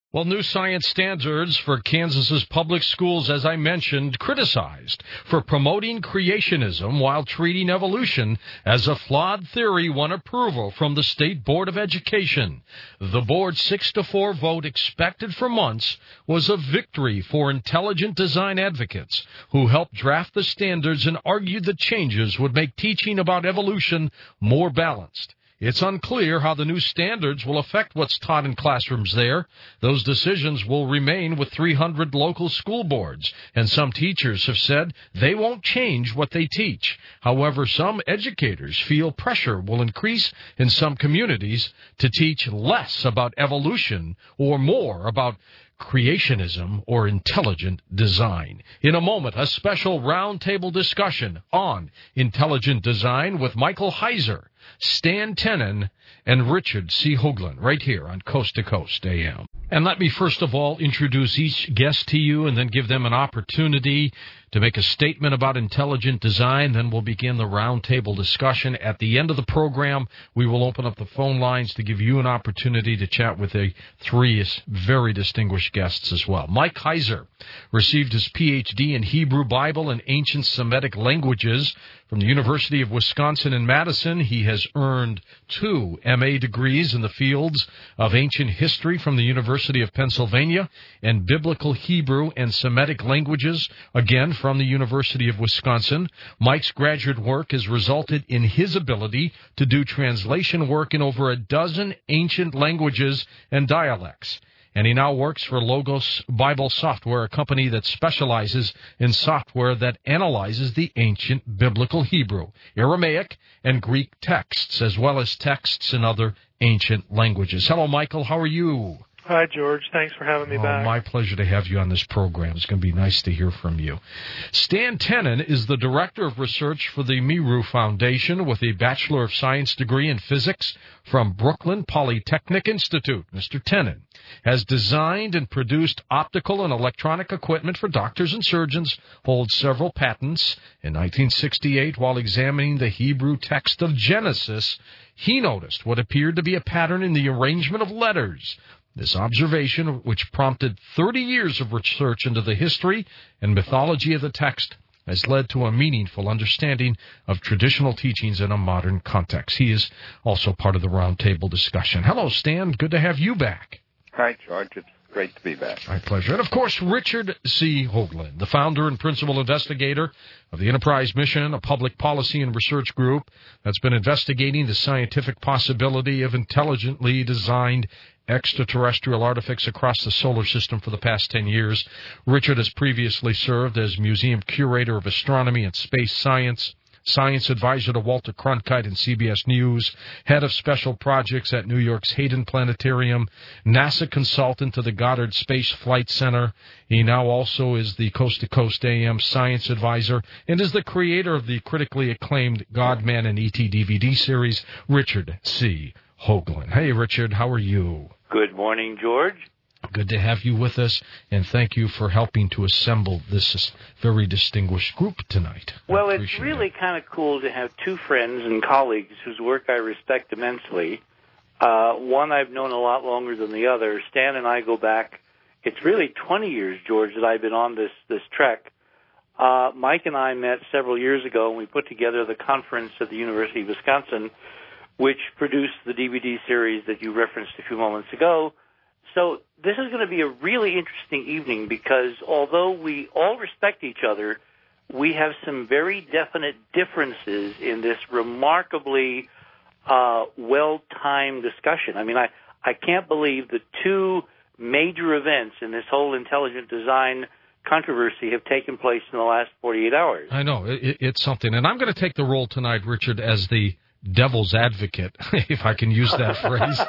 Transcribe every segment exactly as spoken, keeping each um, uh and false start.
Well, new science standards for Kansas's public schools, as I mentioned, criticized for promoting creationism while treating evolution as a flawed theory won approval from the State Board of Education. The board's six to four vote, expected for months, was a victory for intelligent design advocates who helped draft the standards and argued the changes would make teaching about evolution more balanced. It's unclear how the new standards will affect what's taught in classrooms there. Those decisions will remain with three hundred local school boards, and some teachers have said they won't change what they teach. However, some educators feel pressure will increase in some communities to teach less about evolution or more about creationism or intelligent design. In a moment, a special roundtable discussion on intelligent design with Michael Heiser, Stan Tenen, and Richard C. Hoagland, right here on Coast to Coast A M. And let me first of all introduce each guest to you and then give them an opportunity to make a statement about intelligent design. Then we'll begin the roundtable discussion. At the end of the program, we will open up the phone lines to give you an opportunity to chat with the three very distinguished guests as well. Mike Heiser received his P H D in Hebrew Bible and ancient Semitic languages from the University of Wisconsin in Madison. He has earned two M A degrees in the fields of ancient history from the University of Pennsylvania and biblical Hebrew and Semitic languages, again from the University of Wisconsin. Mike's graduate work has resulted in his ability to do translation work in over a dozen ancient languages and dialects. And he now works for Logos Bible Software, a company that specializes in software that analyzes the ancient biblical Hebrew, Aramaic, and Greek texts, as well as texts in other ancient languages. Hello, Michael. How are you? Hi, George. Thanks for having me oh, back. My pleasure to have you on this program. It's going to be nice to hear from you. Stan Tenen is the Director of Research for the Meru Foundation with a Bachelor of Science degree in Physics from Brooklyn Polytechnic Institute. Mister Tenen has designed and produced optical and electronic equipment for doctors and surgeons, holds several patents. In nineteen sixty-eight, while examining the Hebrew text of Genesis, he noticed what appeared to be a pattern in the arrangement of letters. This observation, which prompted thirty years of research into the history and mythology of the text, has led to a meaningful understanding of traditional teachings in a modern context. He is also part of the roundtable discussion. Hello, Stan. Good to have you back. Hi, George. It's great to be back. My pleasure. And, of course, Richard C. Hoagland, the founder and principal investigator of the Enterprise Mission, a public policy and research group that's been investigating the scientific possibility of intelligently designed extraterrestrial artifacts across the solar system for the past ten years. Richard has previously served as museum curator of astronomy and space science, science advisor to Walter Cronkite and C B S News, head of special projects at New York's Hayden Planetarium, NASA consultant to the Goddard Space Flight Center. He now also is the Coast to Coast A M science advisor and is the creator of the critically acclaimed God, Man, and E T D V D series. Richard C. Hoagland. Hey, Richard, how are you? Good morning, George. Good to have you with us, and thank you for helping to assemble this very distinguished group tonight. Well, it's really it. kind of cool to have two friends and colleagues whose work I respect immensely. Uh, one I've known a lot longer than the other. Stan and I go back, it's really twenty years, George, that I've been on this, this trek. Uh, Mike and I met several years ago, and we put together the conference at the University of Wisconsin, which produced the D V D series that you referenced a few moments ago. So this is going to be a really interesting evening because although we all respect each other, we have some very definite differences in this remarkably uh, well-timed discussion. I mean, I, I can't believe the two major events in this whole intelligent design controversy have taken place in the last forty-eight hours. I know. It, it's something. And I'm going to take the role tonight, Richard, as the devil's advocate, if I can use that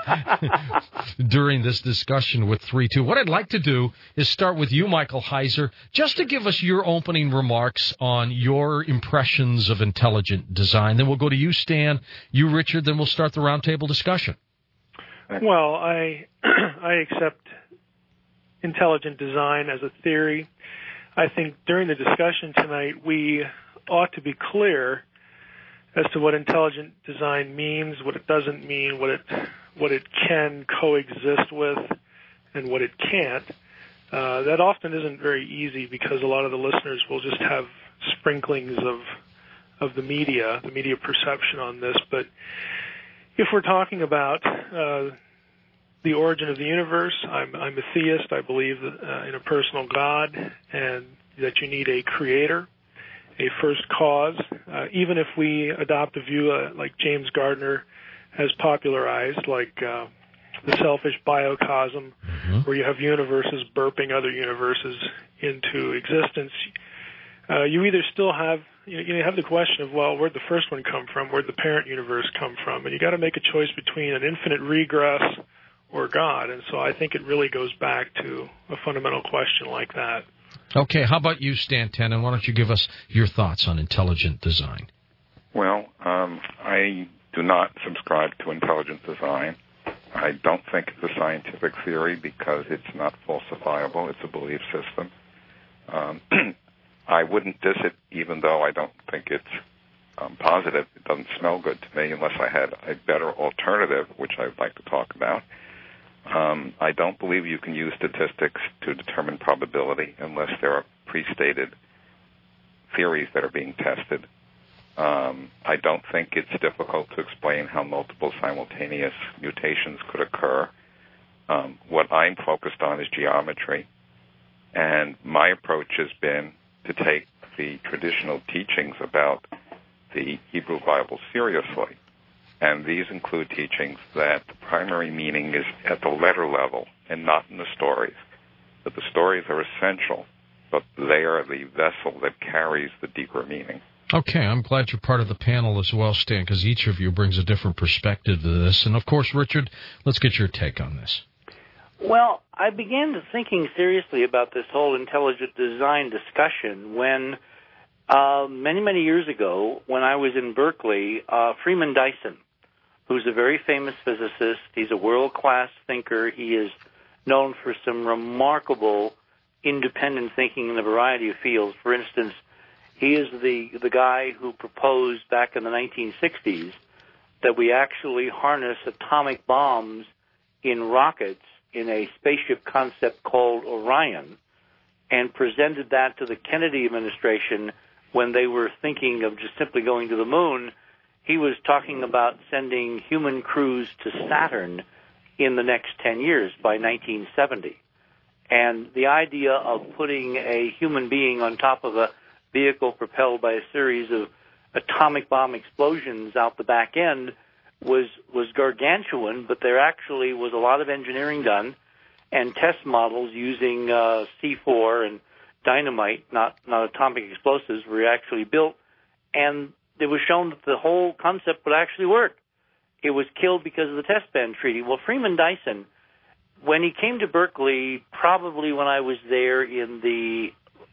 phrase, during this discussion with three two. What I'd like to do is start with you, Michael Heiser, just to give us your opening remarks on your impressions of intelligent design. Then we'll go to you, Stan, you, Richard, then we'll start the roundtable discussion. Well, I I accept intelligent design as a theory. I think during the discussion tonight, we ought to be clear as to what intelligent design means, what it doesn't mean, what it what it can coexist with, and what it can't, uh, that often isn't very easy because a lot of the listeners will just have sprinklings of of the media, the media perception on this. But if we're talking about uh, the origin of the universe, I'm, I'm a theist. I believe uh, in a personal God and that you need a creator, a first cause. Uh, even if we adopt a view uh, like James Gardner has popularized, like uh, the selfish biocosm, mm-hmm. where you have universes burping other universes into existence, uh, you either still have you, know, you have the question of, well, where'd the first one come from? Where'd the parent universe come from? And you got to make a choice between an infinite regress or God. And so I think it really goes back to a fundamental question like that. Okay, how about you, Stan Tenen? Why don't you give us your thoughts on intelligent design? Well, um, I do not subscribe to intelligent design. I don't think it's a scientific theory because it's not falsifiable. It's a belief system. Um, I wouldn't diss it, even though I don't think it's um, positive. It doesn't smell good to me unless I had a better alternative, which I'd like to talk about. Um, I don't believe you can use statistics to determine probability unless there are pre-stated theories that are being tested. Um, I don't think it's difficult to explain how multiple simultaneous mutations could occur. Um, what I'm focused on is geometry, and my approach has been to take the traditional teachings about the Hebrew Bible seriously. And these include teachings that the primary meaning is at the letter level and not in the stories. That the stories are essential, but they are the vessel that carries the deeper meaning. Okay, I'm glad you're part of the panel as well, Stan, because each of you brings a different perspective to this. And, of course, Richard, let's get your take on this. Well, I began to thinking seriously about this whole intelligent design discussion when uh, many, many years ago, when I was in Berkeley, uh, Freeman Dyson, who's a very famous physicist. He's a world-class thinker. He is known for some remarkable independent thinking in a variety of fields. For instance, he is the, the guy who proposed back in the nineteen sixties that we actually harness atomic bombs in rockets in a spaceship concept called Orion, and presented that to the Kennedy administration when they were thinking of just simply going to the moon. He was talking about sending human crews to Saturn in the next ten years by nineteen seventy. And the idea of putting a human being on top of a vehicle propelled by a series of atomic bomb explosions out the back end was was gargantuan, but there actually was a lot of engineering done and test models using uh, C four and dynamite, not, not atomic explosives, were actually built, and it was shown that the whole concept would actually work. It was killed because of the Test Ban Treaty. Well, Freeman Dyson, when he came to Berkeley, probably when I was there in the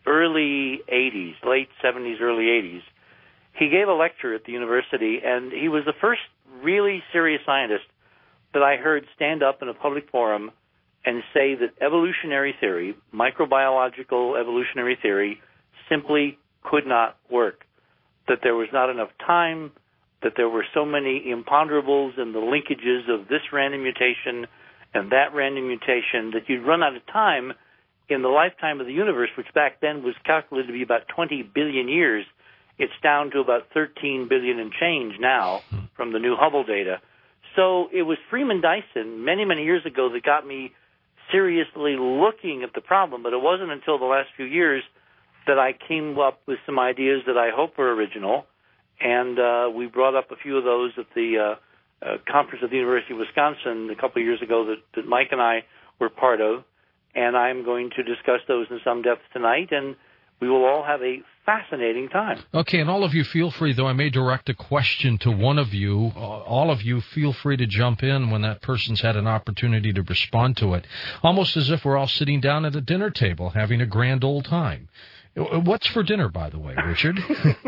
early eighties, late seventies, early eighties, he gave a lecture at the university, and he was the first really serious scientist that I heard stand up in a public forum and say that evolutionary theory, microbiological evolutionary theory, simply could not work, that there was not enough time, that there were so many imponderables and the linkages of this random mutation and that random mutation that you'd run out of time in the lifetime of the universe, which back then was calculated to be about twenty billion years. It's down to about thirteen billion and change now from the new Hubble data. So it was Freeman Dyson many, many years ago that got me seriously looking at the problem, but it wasn't until the last few years that I came up with some ideas that I hope were original, and uh, we brought up a few of those at the uh, uh, conference at the University of Wisconsin a couple of years ago that, that Mike and I were part of, and I'm going to discuss those in some depth tonight, and we will all have a fascinating time. Okay, and all of you feel free, though I may direct a question to one of you, uh, all of you feel free to jump in when that person's had an opportunity to respond to it, almost as if we're all sitting down at a dinner table having a grand old time. What's for dinner, by the way, Richard?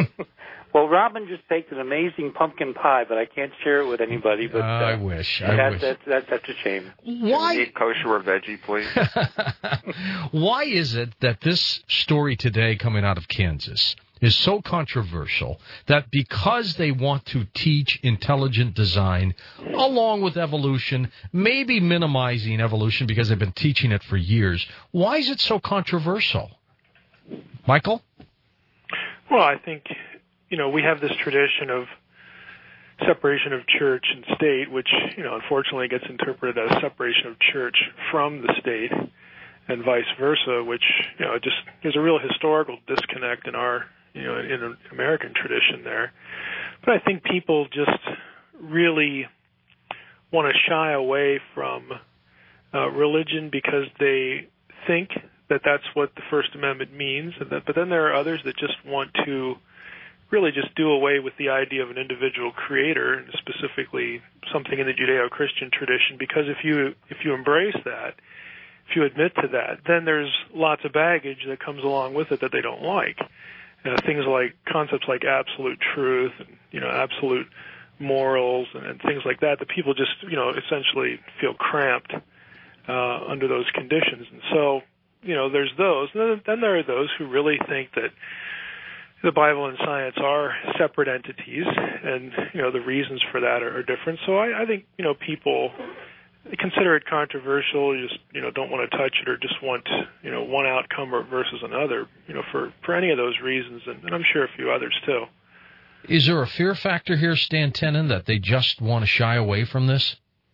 Well, Robin just baked an amazing pumpkin pie, but I can't share it with anybody. But uh, I wish. I that, wish. That, that, that's a shame. Why? Can we eat kosher or veggie, please? Why is it that this story today coming out of Kansas is so controversial that because they want to teach intelligent design along with evolution, maybe minimizing evolution because they've been teaching it for years, why is it so controversial? Michael? Well, I think, you know, we have this tradition of separation of church and state, which, you know, unfortunately gets interpreted as separation of church from the state and vice versa, which, you know, just there's a real historical disconnect in our, you know, in American tradition there. But I think people just really want to shy away from uh, religion because they think that that's what the First Amendment means. And that, but then there are others that just want to really just do away with the idea of an individual creator, and specifically something in the Judeo-Christian tradition, because if you if you embrace that, if you admit to that, then there's lots of baggage that comes along with it that they don't like. Uh, things like concepts like absolute truth and, you know, absolute morals and, and things like that, that people just, you know, essentially feel cramped uh, under those conditions. And so, you know, there's those. And then, then there are those who really think that the Bible and science are separate entities, and, you know, the reasons for that are, are different. So I, I think, you know, people consider it controversial, you just, you know, don't want to touch it, or just want, you know, one outcome versus another, you know, for, for any of those reasons, and, and I'm sure a few others too. Is there a fear factor here, Stan Tenen, that they just want to shy away from this?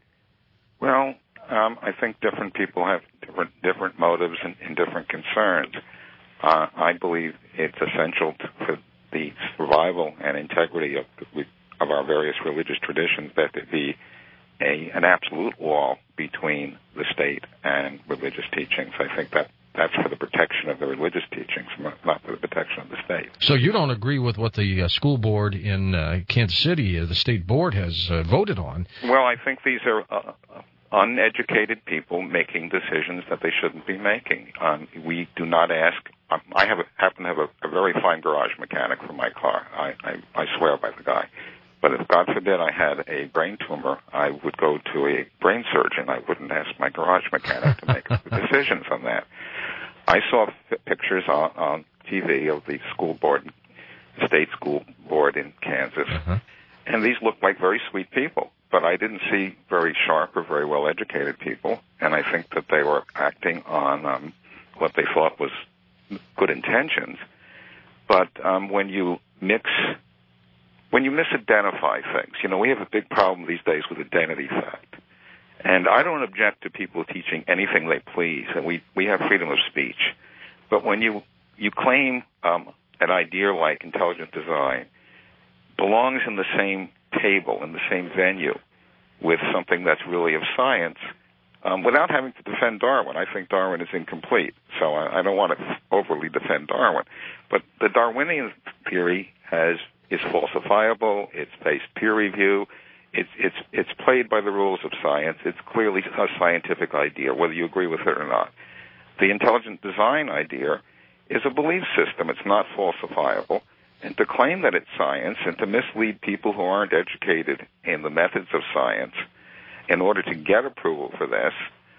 Well, um, I think different people have different different motives and, and different concerns. Uh, I believe it's essential to, for the survival and integrity of of our various religious traditions that there be a an absolute wall between the state and religious teachings. I think that that's for the protection of the religious teachings, not for the protection of the state. So you don't agree with what the uh, school board in uh, Kansas City, uh, the state board, has uh, voted on? Well, I think these are uh, uneducated people making decisions that they shouldn't be making. Um, we do not ask. Um, I have a, happen to have a, a very fine garage mechanic for my car. I, I, I swear by the guy. But if, God forbid, I had a brain tumor, I would go to a brain surgeon. I wouldn't ask my garage mechanic to make decisions on that. I saw f- pictures on, on T V of the school board, the state school board in Kansas, uh-huh. and these looked like very sweet people. But I didn't see very sharp or very well-educated people, and I think that they were acting on um, what they thought was good intentions. But um, when you mix... When you misidentify things, you know, we have a big problem these days with identity theft. And I don't object to people teaching anything they please, and we, we have freedom of speech. But when you, you claim um, an idea like intelligent design belongs in the same table, in the same venue, with something that's really of science, um, without having to defend Darwin. I think Darwin is incomplete, so I, I don't want to overly defend Darwin. But the Darwinian theory has... is falsifiable, it's faced peer review, it's it's it's played by the rules of science, it's clearly a scientific idea, whether you agree with it or not. The intelligent design idea is a belief system, it's not falsifiable, and to claim that it's science and to mislead people who aren't educated in the methods of science in order to get approval for this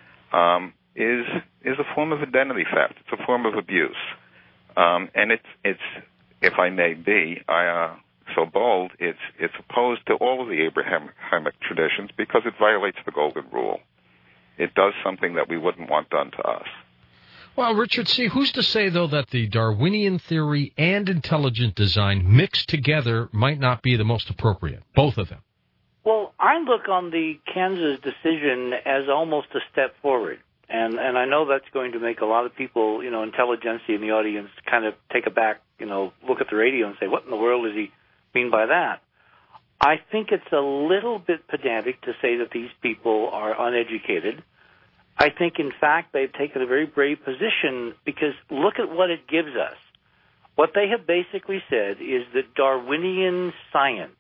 um, is is a form of identity theft, it's a form of abuse. Um, and it's it's if I may be, I, uh, so bold, it's it's opposed to all of the Abrahamic traditions because it violates the Golden Rule. It does something that we wouldn't want done to us. Well, Richard C., who's to say, though, that the Darwinian theory and intelligent design mixed together might not be the most appropriate, both of them? Well, I look on the Kansas decision as almost a step forward. And and I know that's going to make a lot of people, you know, intelligentsia in the audience kind of take a back, you know, look at the radio and say, what in the world does he mean by that? I think it's a little bit pedantic to say that these people are uneducated. I think, in fact, they've taken a very brave position because look at what it gives us. What they have basically said is that Darwinian science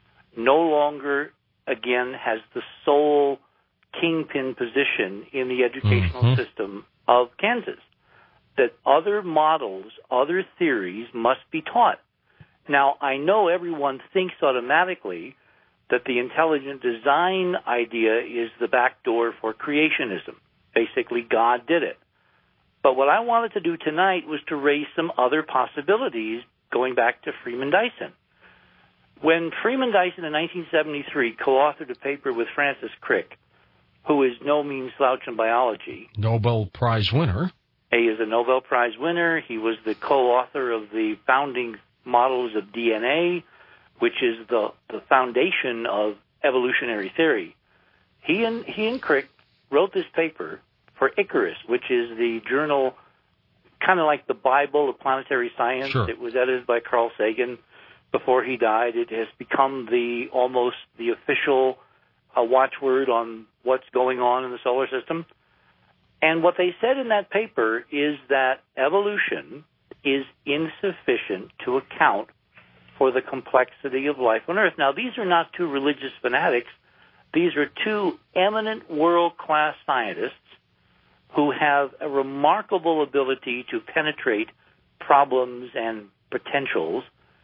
no longer, again, has the sole kingpin position in the educational mm-hmm. system of Kansas, that other models, other theories must be taught. Now, I know everyone thinks automatically that the intelligent design idea is the back door for creationism. Basically, God did it. But what I wanted to do tonight was to raise some other possibilities going back to Freeman Dyson. When Freeman Dyson in nineteen seventy-three co-authored a paper with Francis Crick, who is no mean slouch in biology. Nobel Prize winner. He is a Nobel Prize winner. He was the co-author of the founding models of D N A, which is the, the foundation of evolutionary theory. He and, he and Crick wrote this paper for Icarus, which is the journal kind of like the Bible of planetary science. Sure. It was edited by Carl Sagan before he died. It has become the almost the official uh, watchword on what's going on in the solar system. And what they said in that paper is that evolution is insufficient to account for the complexity of life on Earth. Now, these are not two religious fanatics. These are two eminent world-class scientists who have a remarkable ability to penetrate problems and potentials.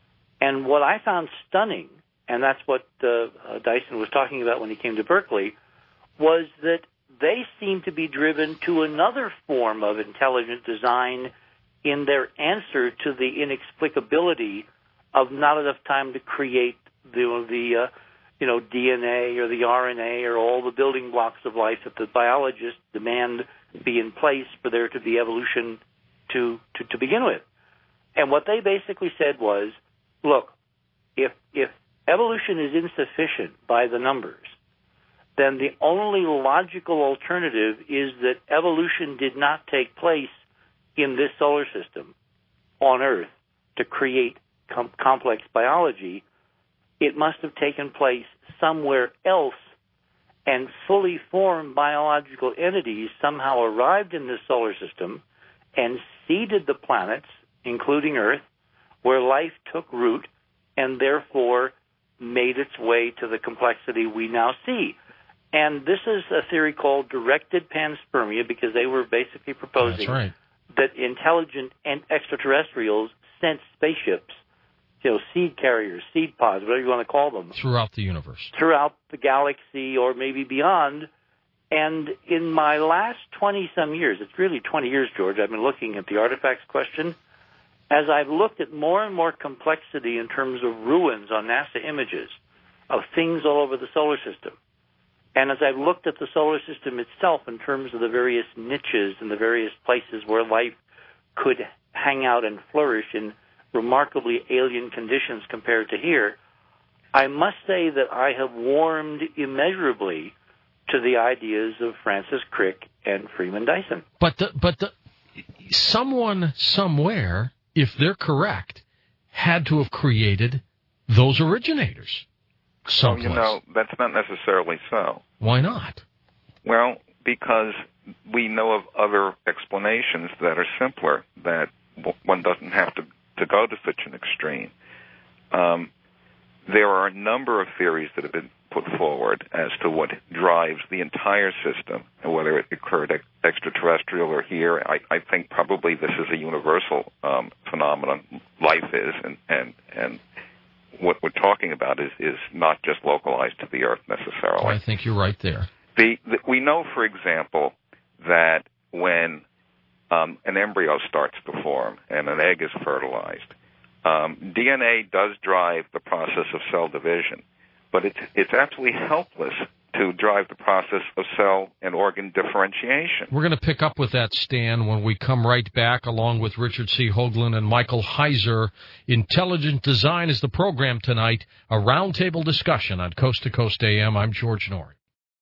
And what I found stunning, and that's what uh, uh, Dyson was talking about when he came to Berkeley, was that they seem to be driven to another form of intelligent design in their answer to the inexplicability of not enough time to create the, the uh, you know, D N A or the R N A or all the building blocks of life that the biologists demand be in place for there to be evolution to, to, to begin with. And what they basically said was, look, if if evolution is insufficient by the numbers, then the only logical alternative is that evolution did not take place in this solar system on Earth to create com- complex biology. It must have taken place somewhere else, and fully formed biological entities somehow arrived in this solar system and seeded the planets, including Earth, where life took root and therefore made its way to the complexity we now see. And this is a theory called directed panspermia, because they were basically proposing That's right. that intelligent and extraterrestrials sent spaceships, you know, seed carriers, seed pods, whatever you want to call them, Throughout the universe. throughout the galaxy or maybe beyond. And in my last twenty-some years, it's really twenty years, George, I've been looking at the artifacts question. As I've looked at more and more complexity in terms of ruins on NASA images of things all over the solar system, and as I've looked at the solar system itself in terms of the various niches and the various places where life could hang out and flourish in remarkably alien conditions compared to here, I must say that I have warmed immeasurably to the ideas of Francis Crick and Freeman Dyson. But the, but the, someone somewhere, if they're correct, had to have created those originators someplace. Well, you know, that's not necessarily so. Why not? Well, because we know of other explanations that are simpler, that one doesn't have to, to go to such an extreme. Um, there are a number of theories that have been put forward as to what drives the entire system, and whether it occurred ex- extraterrestrial or here. I, I think probably this is a universal um, phenomenon. Life is, and, and, and what we're talking about is, is not just localized to the Earth necessarily. I think you're right there. The, the, we know, for example, that when um, an embryo starts to form and an egg is fertilized, um, D N A does drive the process of cell division, but it's, it's absolutely helpless to drive the process of cell and organ differentiation. We're going to pick up with that, Stan, when we come right back, along with Richard C. Hoagland and Michael Heiser. Intelligent Design is the program tonight, a roundtable discussion on Coast to Coast A M. I'm George Noory.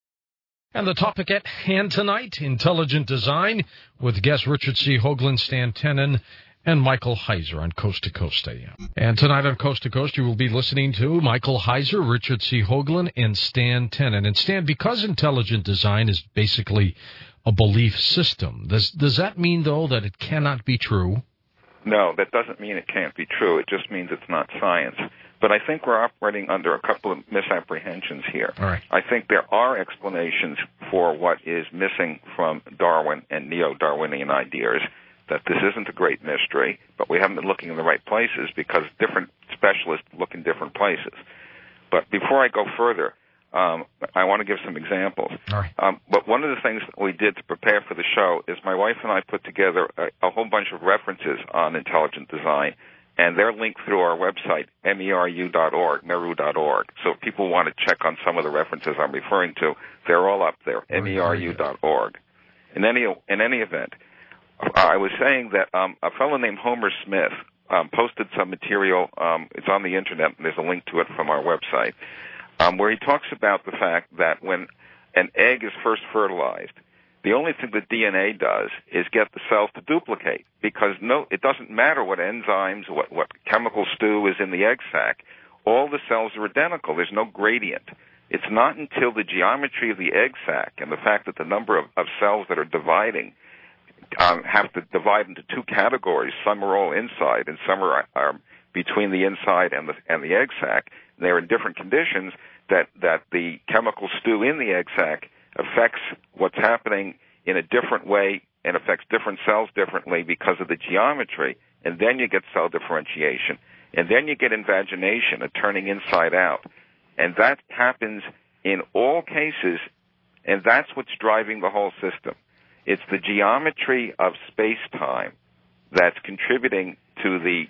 And the topic at hand tonight, Intelligent Design, with guests Richard C. Hoagland, Stan Tenen, and Michael Heiser on Coast to Coast A M. And tonight on Coast to Coast, you will be listening to Michael Heiser, Richard C. Hoagland, and Stan Tenen. And Stan, because intelligent design is basically a belief system, does does that mean, though, that it cannot be true? No, that doesn't mean it can't be true. It just means it's not science. But I think we're operating under a couple of misapprehensions here. All right. I think there are explanations for what is missing from Darwin and neo-Darwinian ideas, that this isn't a great mystery, but we haven't been looking in the right places because different specialists look in different places. But before I go further, um, I want to give some examples. All right. Um, but one of the things that we did to prepare for the show is my wife and I put together a, a whole bunch of references on intelligent design, and they're linked through our website, meru dot org, meru dot org. So if people want to check on some of the references I'm referring to, they're all up there, meru dot org. In any in any event, I was saying that um, a fellow named Homer Smith um, posted some material. Um, it's on the internet, and there's a link to it from our website, um, where he talks about the fact that when an egg is first fertilized, the only thing that D N A does is get the cells to duplicate, because no, it doesn't matter what enzymes, what, what chemical stew is in the egg sac. All the cells are identical. There's no gradient. It's not until the geometry of the egg sac and the fact that the number of, of cells that are dividing um, have to divide into two categories. Some are all inside, and some are, are between the inside and the and the egg sac. They're in different conditions. That that the chemical stew in the egg sac affects what's happening in a different way and affects different cells differently because of the geometry, and then you get cell differentiation, and then you get invagination, a turning inside out, and that happens in all cases, and that's what's driving the whole system. It's the geometry of space-time that's contributing to the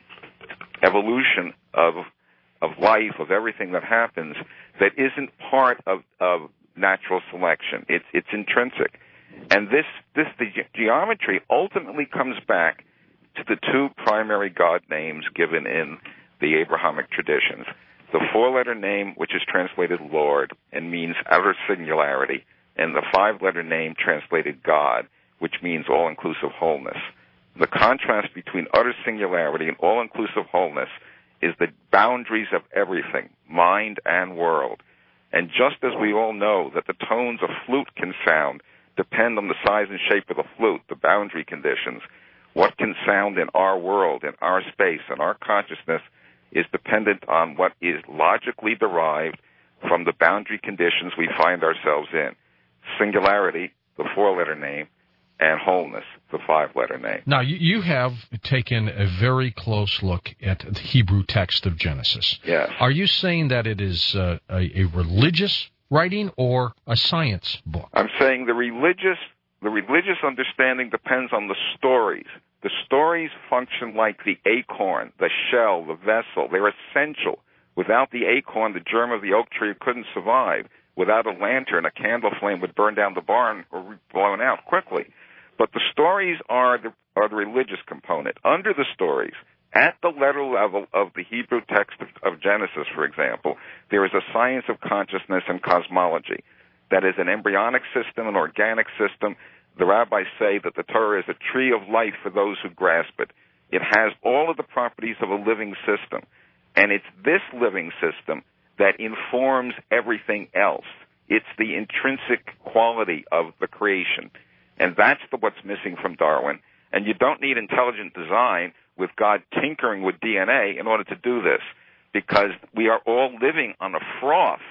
evolution of of life, of everything that happens, that isn't part of, of natural selection. It's it's intrinsic. And this this the ge- geometry ultimately comes back to the two primary God names given in the Abrahamic traditions. The four-letter name, which is translated Lord and means utter singularity, and the five-letter name translated God, which means all-inclusive wholeness. The contrast between utter singularity and all-inclusive wholeness is the boundaries of everything, mind and world. And just as we all know that the tones a flute can sound depend on the size and shape of the flute, the boundary conditions, what can sound in our world, in our space, in our consciousness is dependent on what is logically derived from the boundary conditions we find ourselves in. Singularity, the four-letter name, and wholeness, the five-letter name. Now, you, you have taken a very close look at the Hebrew text of Genesis. Yes. Are you saying that it is uh, a, a religious writing or a science book? I'm saying the religious, the religious understanding depends on the stories. The stories function like the acorn, the shell, the vessel. They're essential. Without the acorn, the germ of the oak tree couldn't survive. Without a lantern, a candle flame would burn down the barn or be blown out quickly. But the stories are the, are the religious component. Under the stories, at the letter level of the Hebrew text of, of Genesis, for example, there is a science of consciousness and cosmology. That is an embryonic system, an organic system. The rabbis say that the Torah is a tree of life for those who grasp it. It has all of the properties of a living system. And it's this living system that informs everything else. It's the intrinsic quality of the creation. And that's the, what's missing from Darwin. And you don't need intelligent design with God tinkering with D N A in order to do this, because we are all living on a froth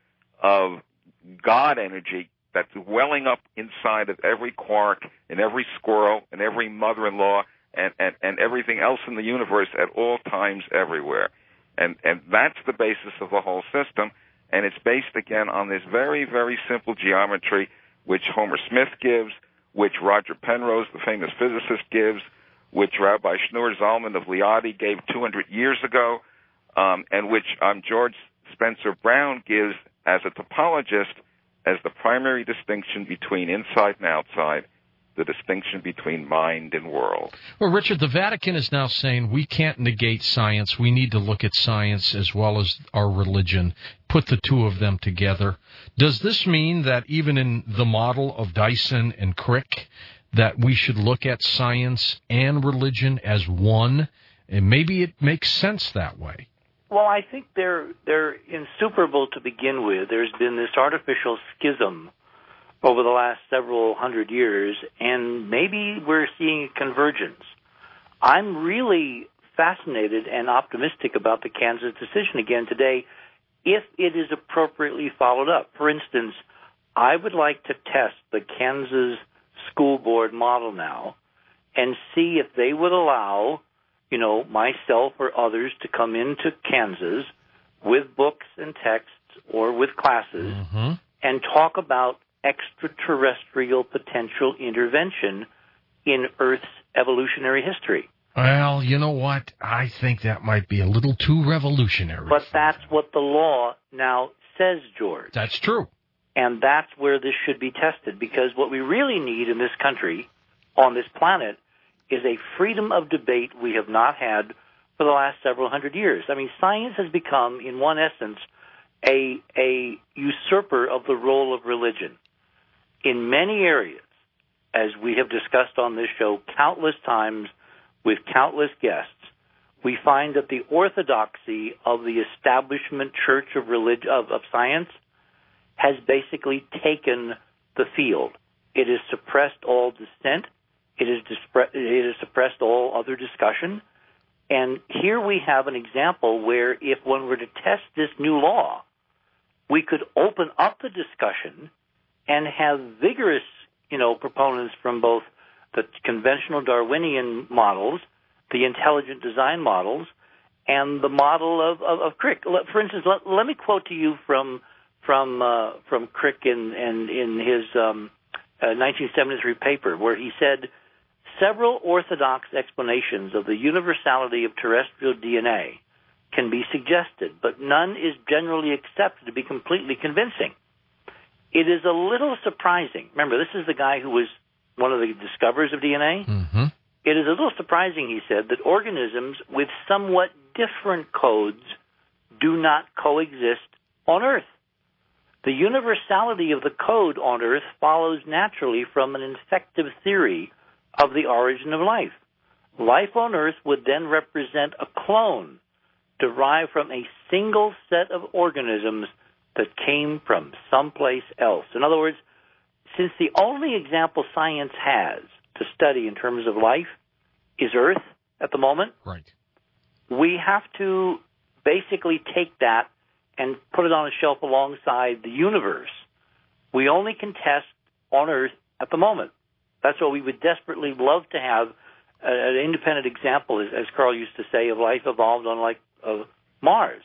of God energy that's welling up inside of every quark and every squirrel and every mother-in-law and, and, and everything else in the universe at all times everywhere. And, and that's the basis of the whole system. And it's based, again, on this very, very simple geometry, which Homer Smith gives, which Roger Penrose, the famous physicist, gives, which Rabbi Shneur Zalman of Liadi gave two hundred years ago, um, and which um, George Spencer Brown gives as a topologist as the primary distinction between inside and outside, the distinction between mind and world. Well, Richard, the Vatican is now saying we can't negate science. We need to look at science as well as our religion, put the two of them together. Does this mean that even in the model of Dyson and Crick, that we should look at science and religion as one? And maybe it makes sense that way. Well, I think they're they're insuperable to begin with. There's been this artificial schism over the last several hundred years, and maybe we're seeing a convergence. I'm really fascinated and optimistic about the Kansas decision again today if it is appropriately followed up. For instance, I would like to test the Kansas school board model now and see if they would allow, you know, myself or others to come into Kansas with books and texts or with classes mm-hmm. and talk about extraterrestrial potential intervention in Earth's evolutionary history. Well, you know what? I think that might be a little too revolutionary. But that's what the law now says, George. That's true. And that's where this should be tested, because what we really need in this country, on this planet, is a freedom of debate we have not had for the last several hundred years. I mean, science has become, in one essence, a, a usurper of the role of religion. In many areas, as we have discussed on this show countless times with countless guests, we find that the orthodoxy of the establishment church of, relig- of, of science has basically taken the field. It has suppressed all dissent. It has, dispre- it has suppressed all other discussion. And here we have an example where if one were to test this new law, we could open up the discussion and have vigorous, you know, proponents from both the conventional Darwinian models, the intelligent design models, and the model of, of, of Crick. For instance, let, let me quote to you from from uh, from Crick in, in, in his um, uh, nineteen seventy-three paper, where he said, several orthodox explanations of the universality of terrestrial D N A can be suggested, but none is generally accepted to be completely convincing. It is a little surprising. Remember, this is the guy who was one of the discoverers of D N A. Mm-hmm. It is a little surprising, he said, that organisms with somewhat different codes do not coexist on Earth. The universality of the code on Earth follows naturally from an infective theory of the origin of life. Life on Earth would then represent a clone derived from a single set of organisms that came from someplace else. In other words, since the only example science has to study in terms of life is Earth at the moment, right, we have to basically take that and put it on a shelf alongside the universe. We only can test on Earth at the moment. That's what we would desperately love to have, uh, an independent example, as, as Carl used to say, of life evolved on like uh, Mars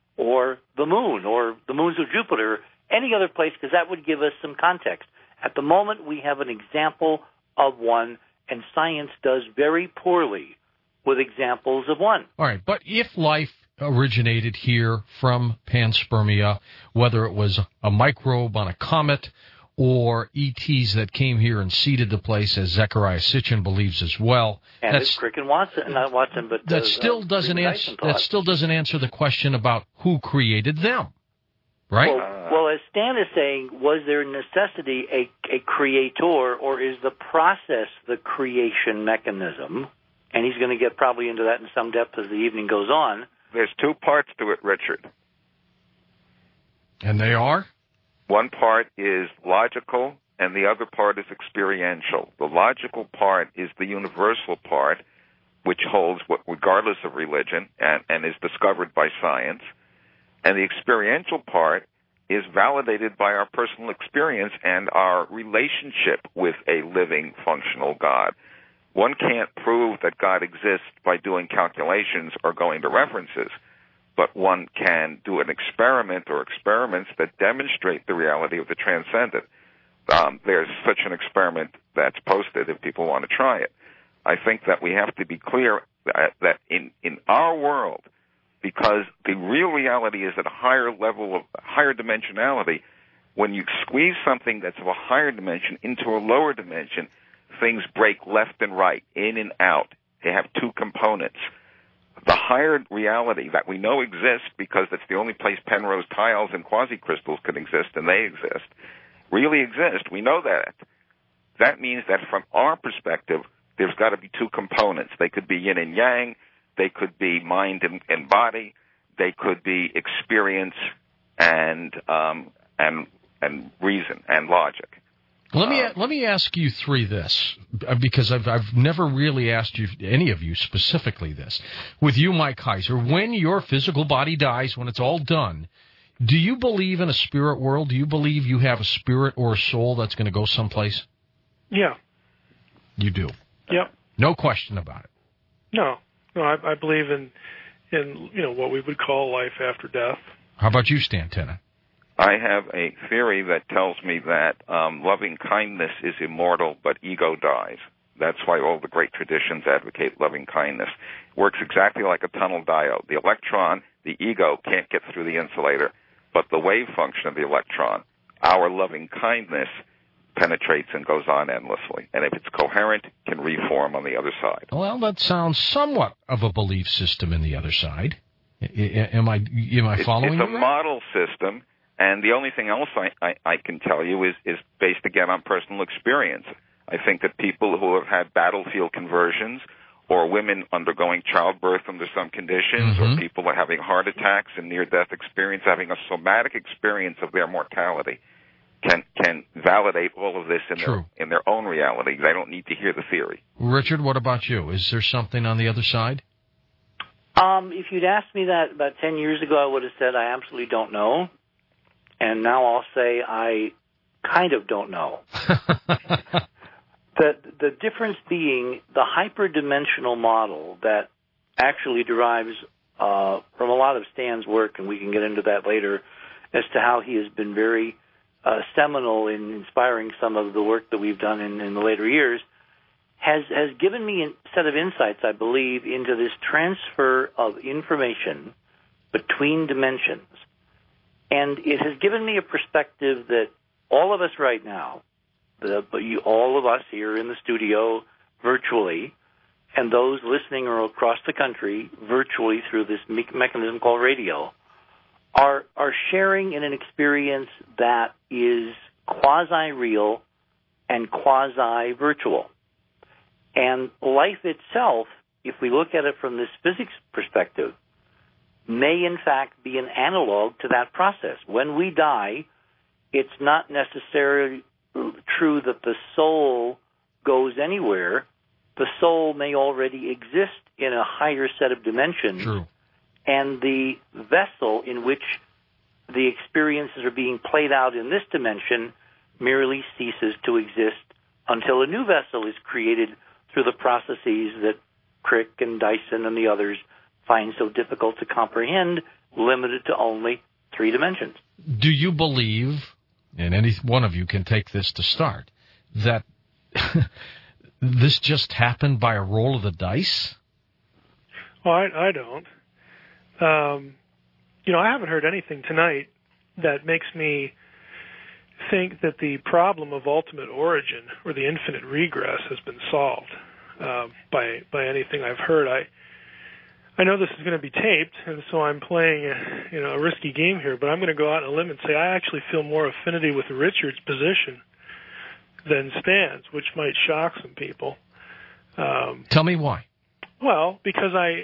or the Moon or the moons of Jupiter, any other place, because that would give us some context. At the moment, we have an example of one, and science does very poorly with examples of one. All right, but if life originated here from panspermia, whether it was a microbe on a comet or E Ts that came here and seeded the place, as Zecharia Sitchin believes as well. And it's Crick and Watson, not Watson, but that uh, still uh, doesn't answer. That still doesn't answer the question about who created them, right? Well, well, as Stan is saying, was there necessity a, a creator, or is the process the creation mechanism? And he's going to get probably into that in some depth as the evening goes on. There's two parts to it, Richard. And they are? One part is logical, and the other part is experiential. The logical part is the universal part, which holds what, regardless of religion, and, and is discovered by science. And the experiential part is validated by our personal experience and our relationship with a living, functional God. One can't prove that God exists by doing calculations or going to references, but one can do an experiment or experiments that demonstrate the reality of the transcendent. Um, there's such an experiment that's posted if people want to try it. I think that we have to be clear that, that in, in our world, because the real reality is at a higher level of higher dimensionality, when you squeeze something that's of a higher dimension into a lower dimension, things break left and right, in and out. They have two components. The higher reality that we know exists because it's the only place Penrose tiles and quasi-crystals can exist, and they exist, really exist. We know that. That means that from our perspective, there's got to be two components. They could be yin and yang. They could be mind and, and body. They could be experience and um, and and reason and logic. Let me let me ask you three this, because I've I've never really asked you, any of you specifically, this. With you, Mike Heiser, when your physical body dies, when it's all done, do you believe in a spirit world? Do you believe you have a spirit or a soul that's going to go someplace? Yeah. You do? Yep. No question about it. No. No, I, I believe in, in, you know, what we would call life after death. How about you, Stan Tena? I have a theory that tells me that um, loving kindness is immortal, but ego dies. That's why all the great traditions advocate loving kindness. Works exactly like a tunnel diode. The electron, the ego, can't get through the insulator, but the wave function of the electron, our loving kindness, penetrates and goes on endlessly. And if it's coherent, can reform on the other side. Well, that sounds somewhat of a belief system in the other side. I, am I am I following It's, it's you a right? model system, and the only thing else I, I, I can tell you is, is based, again, on personal experience. I think that people who have had battlefield conversions, or women undergoing childbirth under some conditions, mm-hmm. or people are having heart attacks and near-death experience, having a somatic experience of their mortality, can can validate all of this in True. their in their own reality. They don't need to hear the theory. Richard, what about you? Is there something on the other side? Um, if you'd asked me that about ten years ago, I would have said I absolutely don't know. And now I'll say I kind of don't know. the, the difference being the hyperdimensional model that actually derives uh, from a lot of Stan's work, and we can get into that later, as to how he has been very uh, seminal in inspiring some of the work that we've done in, in the later years, has has given me a set of insights, I believe, into this transfer of information between dimensions. And it has given me a perspective that all of us right now, the, you, all of us here in the studio virtually, and those listening or across the country virtually through this me- mechanism called radio, are are sharing in an experience that is quasi-real and quasi-virtual. And life itself, if we look at it from this physics perspective, may in fact be an analog to that process. When we die, it's not necessarily true that the soul goes anywhere. The soul may already exist in a higher set of dimensions. True. And the vessel in which the experiences are being played out in this dimension merely ceases to exist until a new vessel is created through the processes that Crick and Dyson and the others find so difficult to comprehend, limited to only three dimensions. Do you believe, and any one of you can take this to start, that this just happened by a roll of the dice? Well, I, I don't. Um, you know, I haven't heard anything tonight that makes me think that the problem of ultimate origin or the infinite regress has been solved uh, by by anything I've heard. I I know this is going to be taped, and so I'm playing a, you know, a risky game here, but I'm going to go out on a limb and say I actually feel more affinity with Richard's position than Stan's, which might shock some people. Um, Tell me why. Well, because I,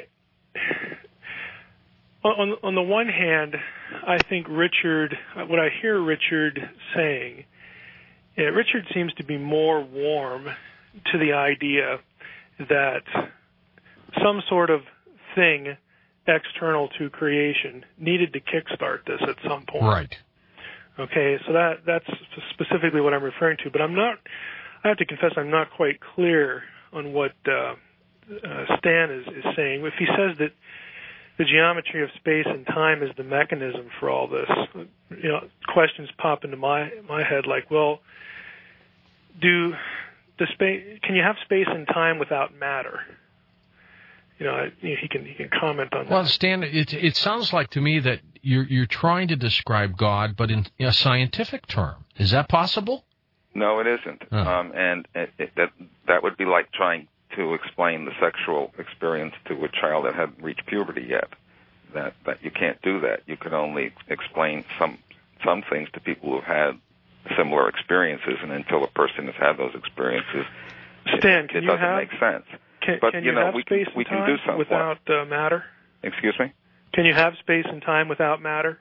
on on the one hand, I think Richard, what I hear Richard saying, yeah, Richard seems to be more warm to the idea that some sort of thing external to creation needed to kickstart this at some point. Right. Okay, so that that's specifically what I'm referring to. But I'm not, I have to confess, I'm not quite clear on what uh, uh, Stan is, is saying. If he says that the geometry of space and time is the mechanism for all this, you know, questions pop into my my head like, well, do the space, can you have space and time without matter? You know, he can he can comment on that. Well, Stan, it it sounds like to me that you're you're trying to describe God, but in a scientific term. Is that possible? No, it isn't. Oh. Um, and it, it, that that would be like trying to explain the sexual experience to a child that hadn't reached puberty yet. That that you can't do that. You can only explain some some things to people who've had similar experiences, and until a person has had those experiences, Stan, it, can it you doesn't have, make sense. Can, but can you you know, have we space can and we can time do something without uh, matter? Excuse me? Can you have space and time without matter?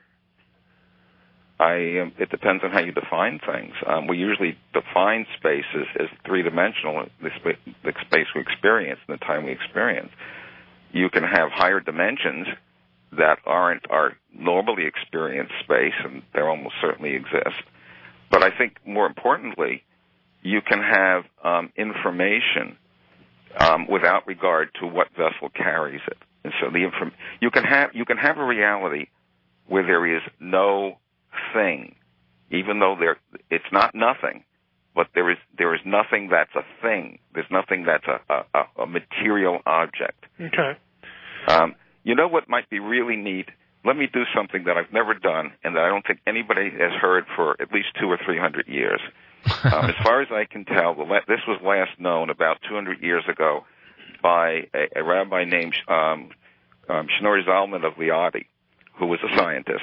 I um, it depends on how you define things. Um, we usually define space as, as three-dimensional, the, sp- the space we experience and the time we experience. You can have higher dimensions that aren't our normally experienced space, and they almost certainly exist. But I think more importantly, you can have um, information um, without regard to what vessel carries it. And so the inform- you can have you can have a reality where there is no thing, even though there it's not nothing, but there is there is nothing that's a thing. There's nothing that's a, a, a material object. Okay. Um, you know what might be really neat? Let me do something that I've never done and that I don't think anybody has heard for at least two or three hundred years. um, as far as I can tell, this was last known about two hundred years ago by a, a rabbi named um, um, Shneur Zalman of Liadi, who was a scientist.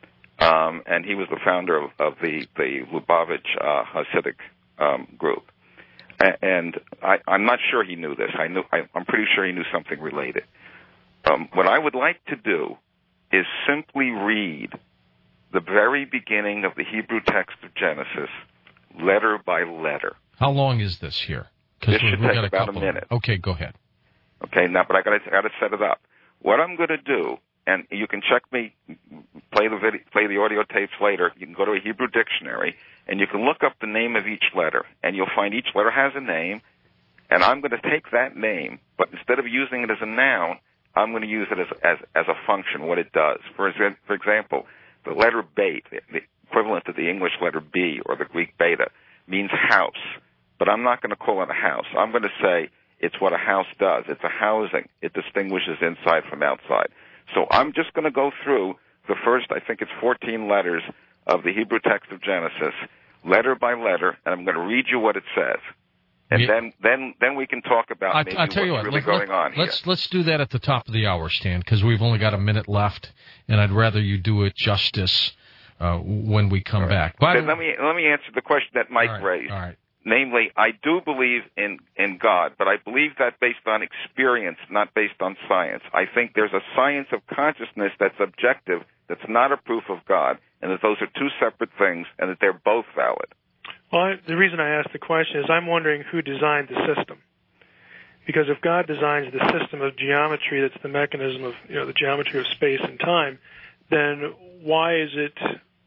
Um, and he was the founder of, of the, the Lubavitch uh, Hasidic um, group. A- and I, I'm not sure he knew this. I knew, I, I'm pretty sure he knew something related. Um, what I would like to do is simply read the very beginning of the Hebrew text of Genesis, letter by letter. How long is this here? This we, should we take got a about couple a minute. Of, okay, go ahead. Okay, now, but I got to got to set it up. What I'm going to do, and you can check me, play the video, play the audio tapes later. You can go to a Hebrew dictionary, and you can look up the name of each letter, and you'll find each letter has a name. And I'm going to take that name, but instead of using it as a noun, I'm going to use it as as, as a function, what it does. For for example, the letter beit, the equivalent to the English letter B or the Greek beta, means house. But I'm not going to call it a house. I'm going to say it's what a house does. It's a housing. It distinguishes inside from outside. So I'm just going to go through the first, I think it's fourteen letters of the Hebrew text of Genesis, letter by letter, and I'm going to read you what it says. And yeah. then, then, then we can talk about I, maybe I'll tell what's you what, really let, going let, on here. Let's let's do that at the top of the hour, Stan, because we've only got a minute left, and I'd rather you do it justice uh, when we come right. back. But let me let me answer the question that Mike all right, raised. All right. Namely, I do believe in, in God, but I believe that based on experience, not based on science. I think there's a science of consciousness that's objective, that's not a proof of God, and that those are two separate things, and that they're both valid. Well, I, the reason I asked the question is I'm wondering who designed the system. Because if God designs the system of geometry that's the mechanism of, you know, the geometry of space and time, then why is it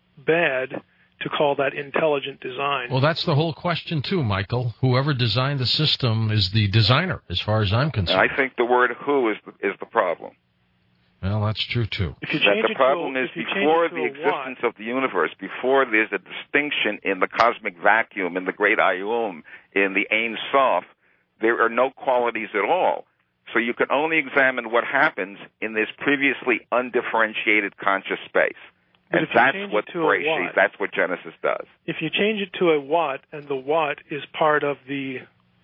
bad to call that intelligent design? Well, that's the whole question, too, Michael. Whoever designed the system is the designer, as far as I'm concerned. I think the word who is the, is the problem. Well, that's true, too. If you that change the problem it to, is if before the existence what, of the universe, before there's a distinction in the cosmic vacuum, in the great Ayum, in the Ein Sof, there are no qualities at all. So you can only examine what happens in this previously undifferentiated conscious space. But And if you that's change what it to a Bereshit, what, that's what Genesis does. If you change it to a what, and the what is part of the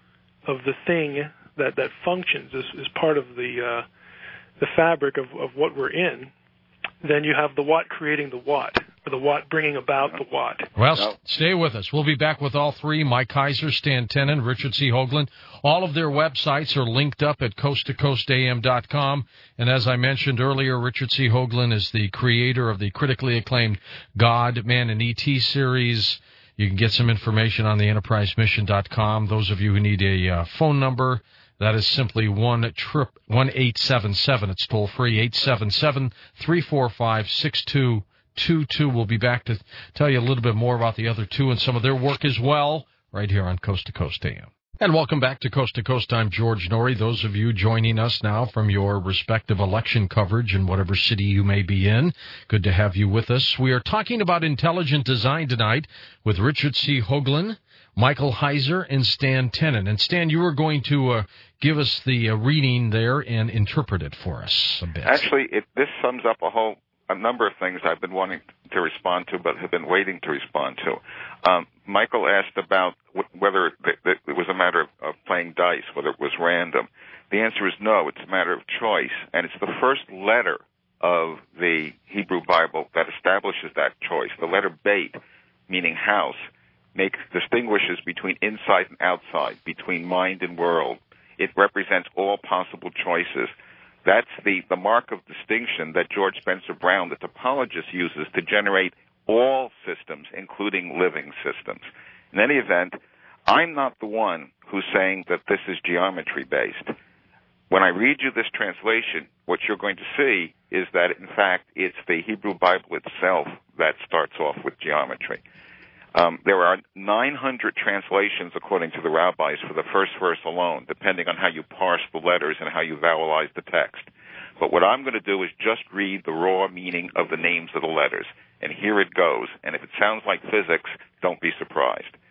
of the thing that, that functions, is, is part of the uh, the fabric of, of what we're in, then you have the what creating the what, or the what bringing about the what. Well, no. st- stay with us. We'll be back with all three, Mike Heiser, Stan Tenen, Richard C. Hoagland. All of their websites are linked up at coast to coast a m dot com. And as I mentioned earlier, Richard C. Hoagland is the creator of the critically acclaimed God, Man, and E T series. You can get some information on the enterprise mission dot com. Those of you who need a uh, phone number, that is simply one trip one eight seven seven. It's toll free eight seven seven, three four five, six two two two. We'll be back to tell you a little bit more about the other two and some of their work as well, right here on Coast to Coast A M. And welcome back to Coast to Coast. I'm George Norrie. Those of you joining us now from your respective election coverage in whatever city you may be in, good to have you with us. We are talking about intelligent design tonight with Richard C. Hoagland, Michael Heiser, and Stan Tenen. And Stan, you were going to uh, give us the uh, reading there and interpret it for us a bit. Actually, it, this sums up a whole a number of things I've been wanting to respond to, but have been waiting to respond to. Um, Michael asked about w- whether th- th- it was a matter of, of playing dice, whether it was random. The answer is no. It's a matter of choice, and it's the first letter of the Hebrew Bible that establishes that choice. The letter beit, meaning house, makes distinguishes between inside and outside, between mind and world. It represents all possible choices. That's the, the mark of distinction that George Spencer Brown, the topologist, uses to generate all systems, including living systems. In any event, I'm not the one who's saying that this is geometry-based. When I read you this translation, what you're going to see is that, in fact, it's the Hebrew Bible itself that starts off with geometry. Um, there are nine hundred translations, according to the rabbis, for the first verse alone, depending on how you parse the letters and how you vowelize the text. But what I'm going to do is just read the raw meaning of the names of the letters. And here it goes. And if it sounds like physics, don't be surprised.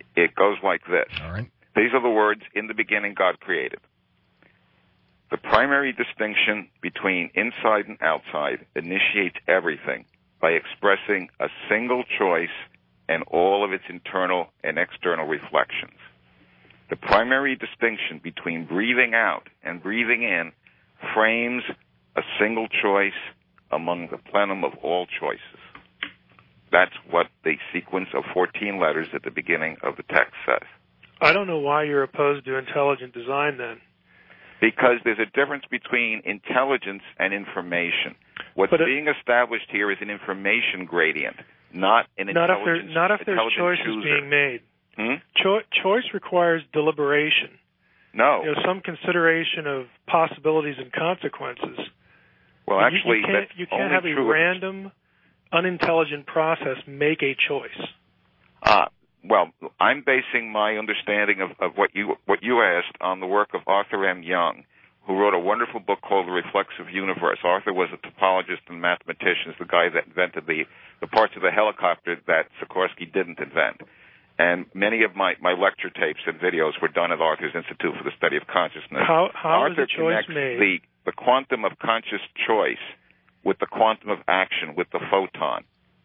It goes like this. All right. These are the words, in the beginning God created. The primary distinction between inside and outside initiates everything by expressing a single choice and all of its internal and external reflections. The primary distinction between breathing out and breathing in frames a single choice among the plenum of all choices. That's what the sequence of fourteen letters at the beginning of the text says. I don't know why you're opposed to intelligent design then. Because there's a difference between intelligence and information. What's but it, being established here is an information gradient, not an not intelligence. If there, not if there's choices chooser. being made. Hmm? Cho- choice requires deliberation. No. You know, some consideration of possibilities and consequences. Well, actually, you, you can't, that's you can't only have a true random, unintelligent process make a choice. Ah. Uh, Well, I'm basing my understanding of, of what you what you asked on the work of Arthur M. Young, who wrote a wonderful book called The Reflexive Universe. Arthur was a topologist and mathematician, the guy that invented the, the parts of the helicopter that Sikorsky didn't invent. And many of my, my lecture tapes and videos were done at Arthur's Institute for the Study of Consciousness. How, how Arthur is a choice connects made? The, the quantum of conscious choice with the quantum of action, with the photon.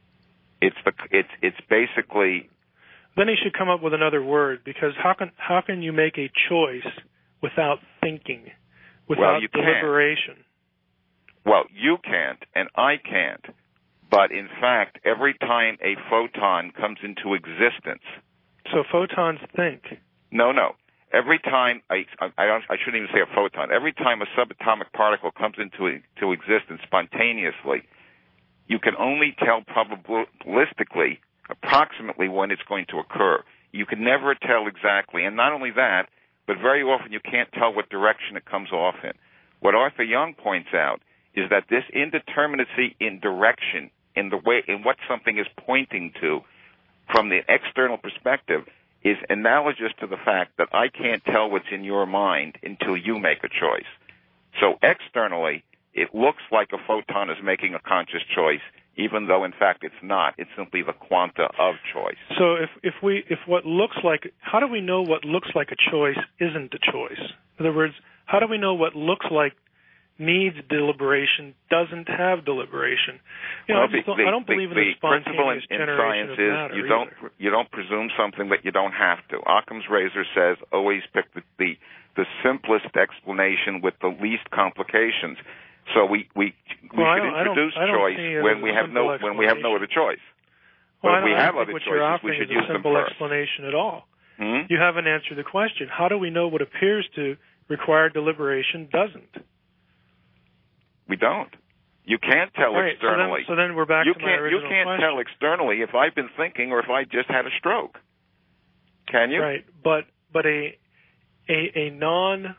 It's the it's it's basically... Then he should come up with another word, because how can how can you make a choice without thinking, without well, you deliberation? Can't. Well, you can't, and I can't. But in fact, every time a photon comes into existence, so photons think. No, no. Every time I I, don't, I shouldn't even say a photon. Every time a subatomic particle comes into into existence spontaneously, you can only tell probabilistically, approximately when it's going to occur. You can never tell exactly. And not only that, but very often you can't tell what direction it comes off in. What Arthur Young points out is that this indeterminacy in direction, in the way, in what something is pointing to, from the external perspective, is analogous to the fact that I can't tell what's in your mind until you make a choice. So externally, it looks like a photon is making a conscious choice, even though in fact it's not. It's simply the quanta of choice. So if, if we if what looks like, how do we know what looks like a choice isn't a choice? In other words, how do we know what looks like needs deliberation doesn't have deliberation? You know, well, I, just don't, the, I don't believe the, in the spontaneous in, in generation science of is matter you don't either. you don't presume something that you don't have to. Occam's razor says always pick the the, the simplest explanation with the least complications. So we we, we well, should introduce choice when we have no when we have no other choice. Well, but if we I have don't other think what choices, you're offering we should is a use them simple first. explanation at all. Hmm? You haven't answered the question. How do we know what appears to require deliberation doesn't? We don't. You can't tell right, externally. So then, so then we're back you to can't, my original You can't question. tell externally if I've been thinking or if I just had a stroke. Can you? Right, but but a a, a non.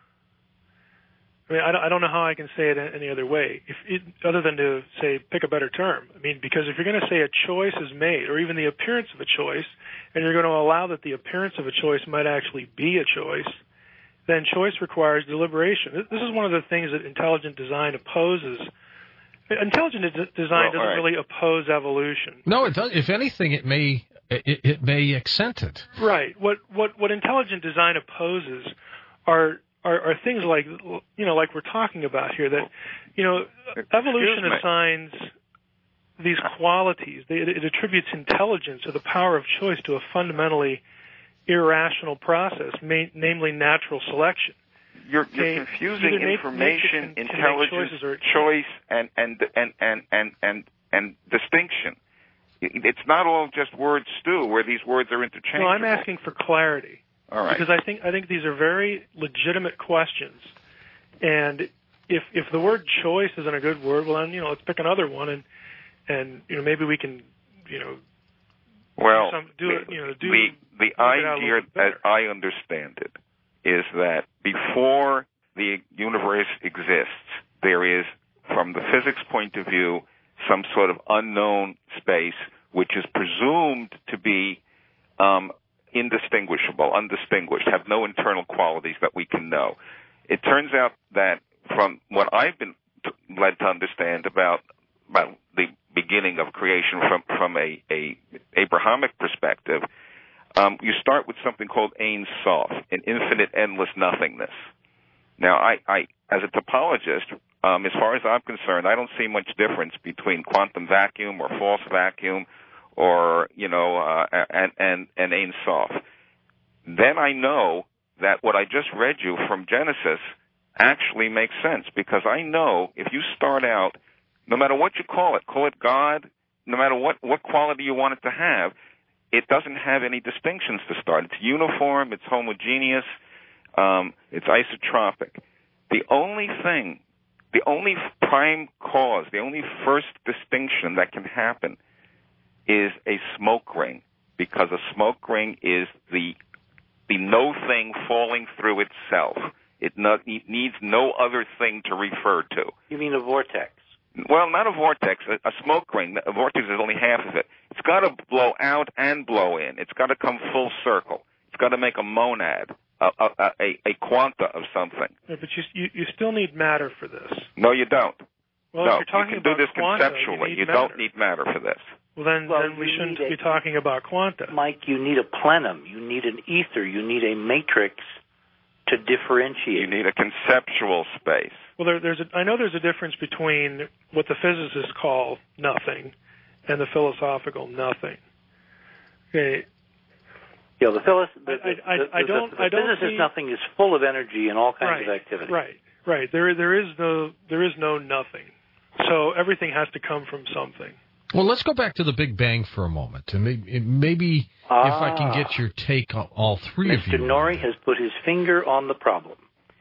I mean, I don't, I don't know how I can say it any other way, if it, other than to say pick a better term. I mean, because if you're going to say a choice is made, or even the appearance of a choice, and you're going to allow that the appearance of a choice might actually be a choice, then choice requires deliberation. This is one of the things that intelligent design opposes. Intelligent design well, doesn't right. really oppose evolution. No, it does. If anything, it may it, it may accent it. Right. What what what intelligent design opposes are Are, are things like, you know, like we're talking about here, that, you know, evolution assigns these qualities. It, it attributes intelligence or the power of choice to a fundamentally irrational process, ma- namely natural selection. You're, you're Okay, confusing make, information, make it, intelligence, or, choice, and and, and, and, and, and and distinction. It's not all just word stew where these words are interchangeable. No, I'm asking for clarity. All right. Because I think I think these are very legitimate questions, and if if the word choice isn't a good word, well then you know let's pick another one, and and you know maybe we can you know well do, some, do the, it you know do the the idea as I understand it is that before the universe exists, there is, from the physics point of view, some sort of unknown space which is presumed to be um, indistinguishable, undistinguished, have no internal qualities that we can know. It turns out that from what I've been led to understand about about the beginning of creation from from a, a Abrahamic perspective, um, you start with something called Ein Sof, an infinite, endless nothingness. Now, I, I as a topologist, um, as far as I'm concerned, I don't see much difference between quantum vacuum or false vacuum or, you know, uh, and, and, and Ein Sof. Then I know that what I just read you from Genesis actually makes sense, because I know if you start out, no matter what you call it, call it God, no matter what, what quality you want it to have, it doesn't have any distinctions to start. It's uniform, it's homogeneous, um, it's isotropic. The only thing, the only prime cause, the only first distinction that can happen is a smoke ring, because a smoke ring is the the no thing falling through itself. It, not, it needs no other thing to refer to. You mean a vortex? Well, not a vortex, a, a smoke ring. A vortex is only half of it. It's got to blow out and blow in. It's got to come full circle. It's got to make a monad, a, a, a, a quanta of something. Yeah, but you, you you still need matter for this. No, you don't. Well, no, if you're talking you can about do this quanta, conceptually. You, you don't need matter for this. Well, then, well, then we shouldn't a, be talking about quanta. Mike, you need a plenum. You need an ether. You need a matrix to differentiate. You need a conceptual space. Well, there, there's a, I know there's a difference between what the physicists call nothing and the philosophical nothing. Okay. Yeah, the, phys- the, I, I, the, I don't. the, the I don't physicist see, nothing is full of energy and all kinds right, of activity. Right, right. There, there is no, there is no nothing. So everything has to come from something. Well, let's go back to the Big Bang for a moment, and maybe, maybe ah, if I can get your take on all three Mister of you. Mister Norrie has put his finger on the problem.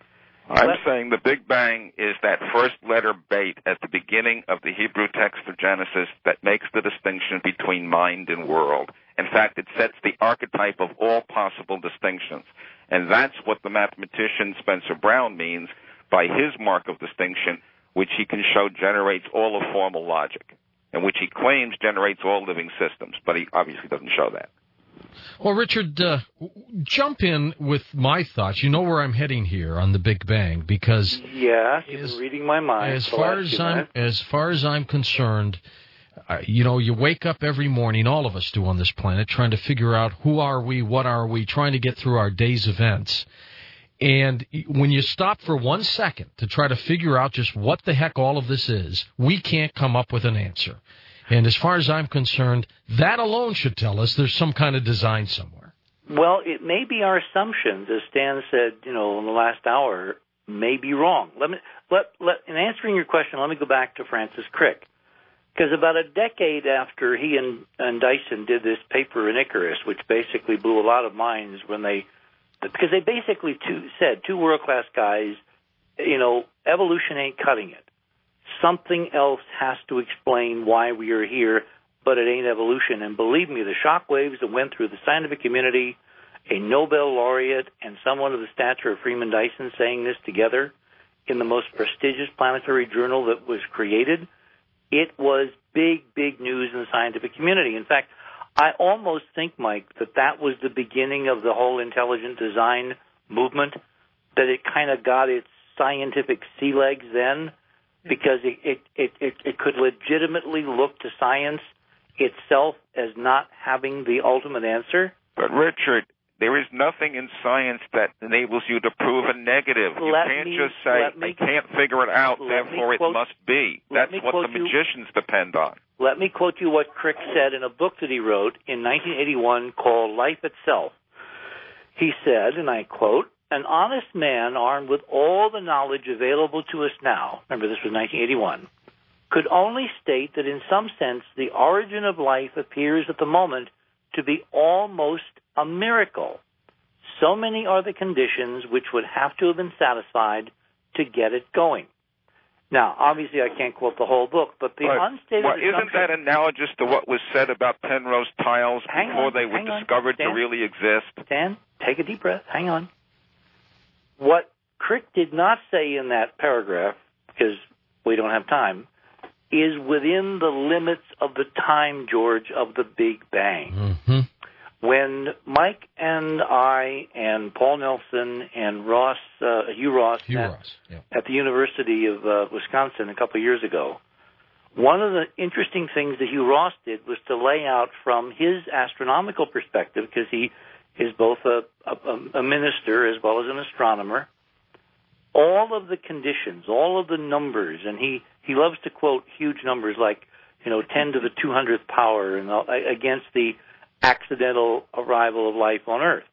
I'm Let- saying the Big Bang is that first letter bait at the beginning of the Hebrew text of Genesis that makes the distinction between mind and world. In fact, it sets the archetype of all possible distinctions. And that's what the mathematician Spencer Brown means by his mark of distinction, which he can show generates all of formal logic, and which he claims generates all living systems, but he obviously doesn't show that. Well, Richard, uh, jump in with my thoughts. You know where I'm heading here on the Big Bang, because yeah, you've as, been reading my mind. As far as I'm, as far as I'm concerned, uh, you know, you wake up every morning, all of us do on this planet, trying to figure out who are we, what are we, trying to get through our day's events. And when you stop for one second to try to figure out just what the heck all of this is, we can't come up with an answer. And as far as I'm concerned, that alone should tell us there's some kind of design somewhere. Well, it may be our assumptions, as Stan said, you know, in the last hour, may be wrong. Let me, let, let, in answering your question, let me go back to Francis Crick. Because about a decade after he and, and Dyson did this paper in Icarus, which basically blew a lot of minds when they, because they basically two, said, two world-class guys, you know, evolution ain't cutting it. Something else has to explain why we are here, but it ain't evolution. And believe me, the shockwaves that went through the scientific community, a Nobel laureate and someone of the stature of Freeman Dyson saying this together in the most prestigious planetary journal that was created, it was big, big news in the scientific community. In fact, I almost think, Mike, that that was the beginning of the whole intelligent design movement, that it kind of got its scientific sea legs then, because it, it, it, it, it could legitimately look to science itself as not having the ultimate answer. But, Richard, there is nothing in science that enables you to prove a negative. You let can't me, just say, me, I can't figure it out, therefore quote, it must be. That's what the magicians you, depend on. Let me quote you what Crick said in a book that he wrote in nineteen eighty-one called Life Itself. He said, and I quote, "An honest man armed with all the knowledge available to us now," remember this was nineteen eighty-one, "could only state that in some sense the origin of life appears at the moment to be almost a miracle. So many are the conditions which would have to have been satisfied to get it going." Now, obviously I can't quote the whole book, but the but, unstated well, isn't that analogous to what was said about Penrose tiles hang before on, they were on, discovered Stan, to really exist? Stan, take a deep breath. Hang on. What Crick did not say in that paragraph, because we don't have time, is within the limits of the time, George, of the Big Bang. Mm-hmm. When Mike and I and Paul Nelson and Ross, uh, Hugh Ross, Hugh at, Ross yeah. at the University of uh, Wisconsin a couple of years ago, One of the interesting things that Hugh Ross did was to lay out from his astronomical perspective, because he is both a, a, a minister as well as an astronomer, all of the conditions, all of the numbers, and he, he loves to quote huge numbers like, you know, ten to the two hundredth power and all, against the accidental arrival of life on Earth.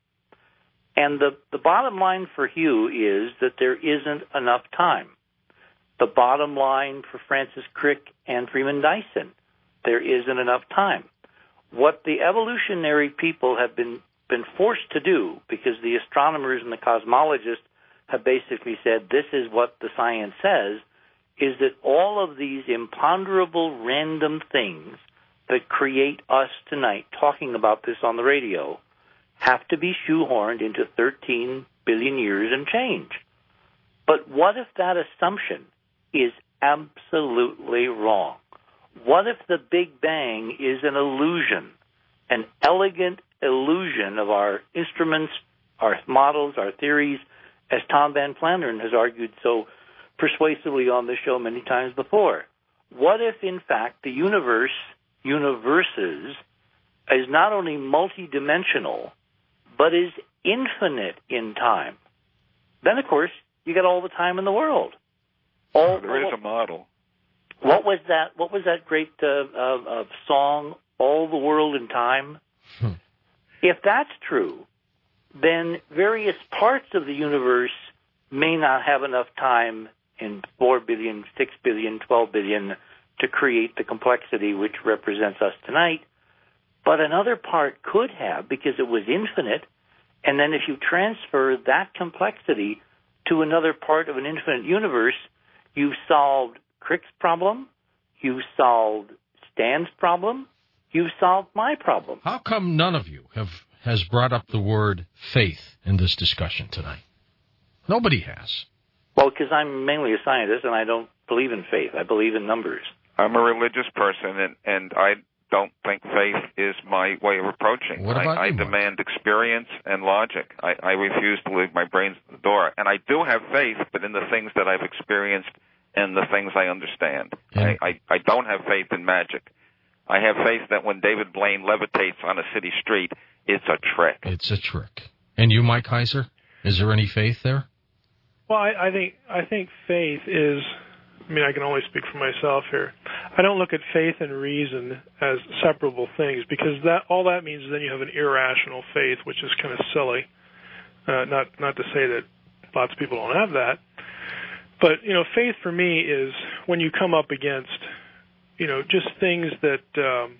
And the, the bottom line for Hugh is that there isn't enough time. The bottom line for Francis Crick and Freeman Dyson, there isn't enough time. What the evolutionary people have been, been forced to do, because the astronomers and the cosmologists have basically said this is what the science says, is that all of these imponderable random things that create us tonight, talking about this on the radio, have to be shoehorned into thirteen billion years and change. But what if that assumption is absolutely wrong? What if the Big Bang is an illusion, an elegant illusion of our instruments, our models, our theories, as Tom Van Flandern has argued so persuasively on this show many times before? What if, in fact, the universe, universes, is not only multidimensional, but is infinite in time? Then, of course, you get all the time in the world. All, oh, there is a model. What was that? What was that great uh, uh, uh, song? All the world in time. Hmm. If that's true, then various parts of the universe may not have enough time in four billion, six billion, twelve billion to create the complexity which represents us tonight. But another part could have, because it was infinite. And then if you transfer that complexity to another part of an infinite universe, you've solved Crick's problem, you've solved Stan's problem, you've solved my problem. How come none of you have has brought up the word faith in this discussion tonight? Nobody has. Well, because I'm mainly a scientist, and I don't believe in faith. I believe in numbers. I'm a religious person, and, and I don't think faith is my way of approaching. What about I, you, I Mark? demand experience and logic. I, I refuse to leave my brains at the door. And I do have faith, but in the things that I've experienced and the things I understand. Yeah. I, I, I don't have faith in magic. I have faith that when David Blaine levitates on a city street, it's a trick. It's a trick. And you, Mike Heiser, is there any faith there? Well, I, I think I think faith is, I mean, I can only speak for myself here. I don't look at faith and reason as separable things, because that all that means is then you have an irrational faith, which is kind of silly. Uh, not not to say that lots of people don't have that, but you know, faith for me is when you come up against, you know, just things that. Um,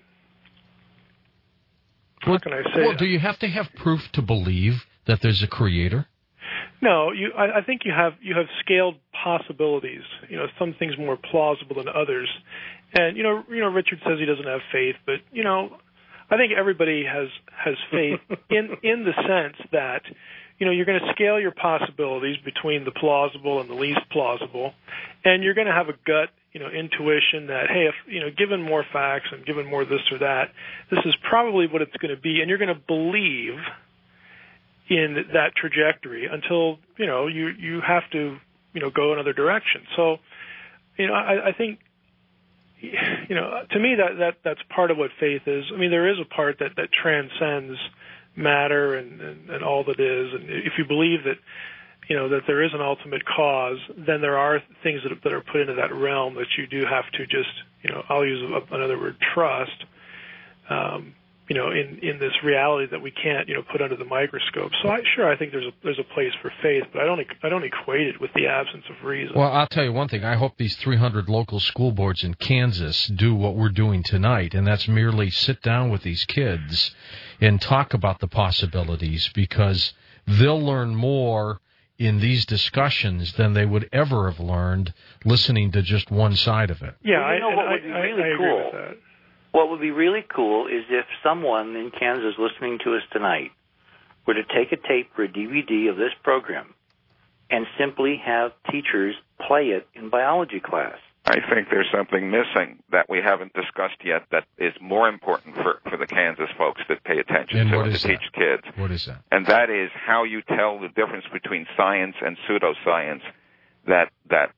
Well, What can I say? Well, do you have to have proof to believe that there's a creator? No, you. I, I think you have you have scaled possibilities. You know, some things more plausible than others. And you know, you know, Richard says he doesn't have faith, but you know, I think everybody has has faith in in the sense that you know you're going to scale your possibilities between the plausible and the least plausible, and you're going to have a gut, you know, intuition that, hey, if, you know, given more facts and given more this or that, this is probably what it's going to be, and you're going to believe in that trajectory until, you know, you, you have to, you know, go another direction. So, you know, I, I think, you know, to me that, that that's part of what faith is. I mean, there is a part that, that transcends matter and, and, and all that is, and if you believe that, you know, that there is an ultimate cause, then there are things that, that are put into that realm that you do have to just, you know, I'll use a, another word, trust, um, you know, in, in this reality that we can't, you know, put under the microscope. So I, sure, I think there's a, there's a place for faith, but I don't, I don't equate it with the absence of reason. Well, I'll tell you one thing. I hope these three hundred local school boards in Kansas do what we're doing tonight, and that's merely sit down with these kids and talk about the possibilities, because they'll learn more in these discussions than they would ever have learned listening to just one side of it. Yeah, well, you know I, what I, would be I, really I agree cool? with that. What would be really cool is if someone in Kansas listening to us tonight were to take a tape or a D V D of this program and simply have teachers play it in biology class. I think there's something missing that we haven't discussed yet that is more important for, for the Kansas folks that pay attention And to what it, is to that? teach kids. What is that? And that is how you tell the difference between science and pseudoscience, that that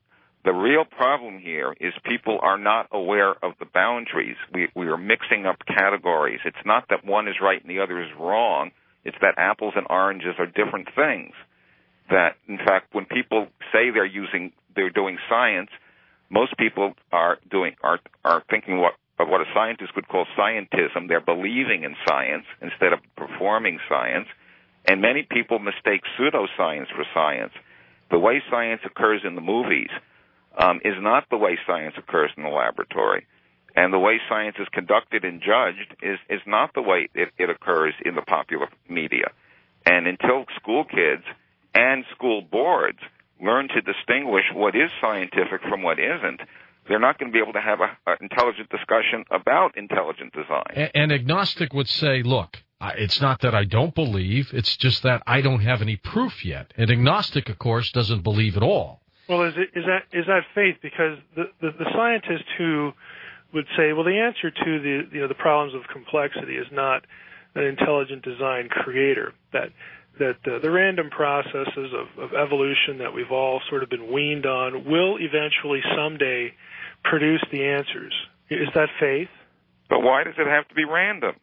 the real problem here is people are not aware of the boundaries. We, we are mixing up categories. It's not that one is right and the other is wrong. It's that apples and oranges are different things. That, in fact, when people say they're using, they're doing science, most people are doing are are thinking what of what a scientist would call scientism. They're believing in science instead of performing science. And many people mistake pseudoscience for science. The way science occurs in the movies um, is not the way science occurs in the laboratory. And the way science is conducted and judged is, is not the way it, it occurs in the popular media. And until school kids and school boards learn to distinguish what is scientific from what isn't, they're not going to be able to have an intelligent discussion about intelligent design. An agnostic would say, look, it's not that I don't believe, it's just that I don't have any proof yet. An agnostic, of course, doesn't believe at all. Well, is, it, is that is that faith? Because the, the, the scientist who would say, well, the answer to the you know the problems of complexity is not an intelligent design creator, that that uh, the random processes of, of evolution that we've all sort of been weaned on will eventually someday produce the answers. Is that faith? But why does it have to be random?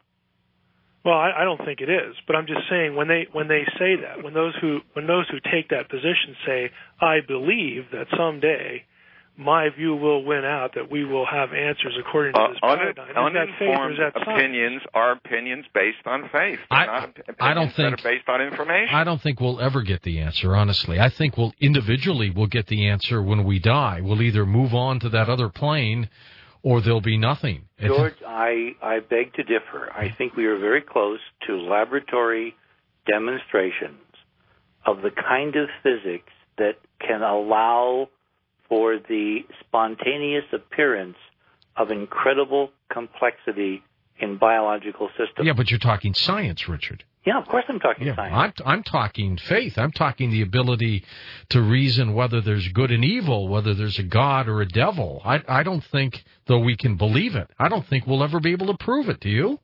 Well, I, I don't think it is, but I'm just saying when they when they say that, when those who when those who take that position say, I believe that someday my view will win out, that we will have answers according to uh, this paradigm. Is uninformed that faith or is that opinions science? are opinions based on faith. They're I, not opinions I don't think that are based on information. I don't think we'll ever get the answer, honestly. I think we'll individually we'll get the answer when we die. We'll either move on to that other plane or there'll be nothing. George, I, I beg to differ. I think we are very close to laboratory demonstrations of the kind of physics that can allow for the spontaneous appearance of incredible complexity in biological systems. Yeah, but you're talking science, Richard. Yeah, of course I'm talking yeah, science. I'm, I'm talking faith. I'm talking the ability to reason whether there's good and evil, whether there's a God or a devil. I, I don't think, though we can believe it, I don't think we'll ever be able to prove it. Do you?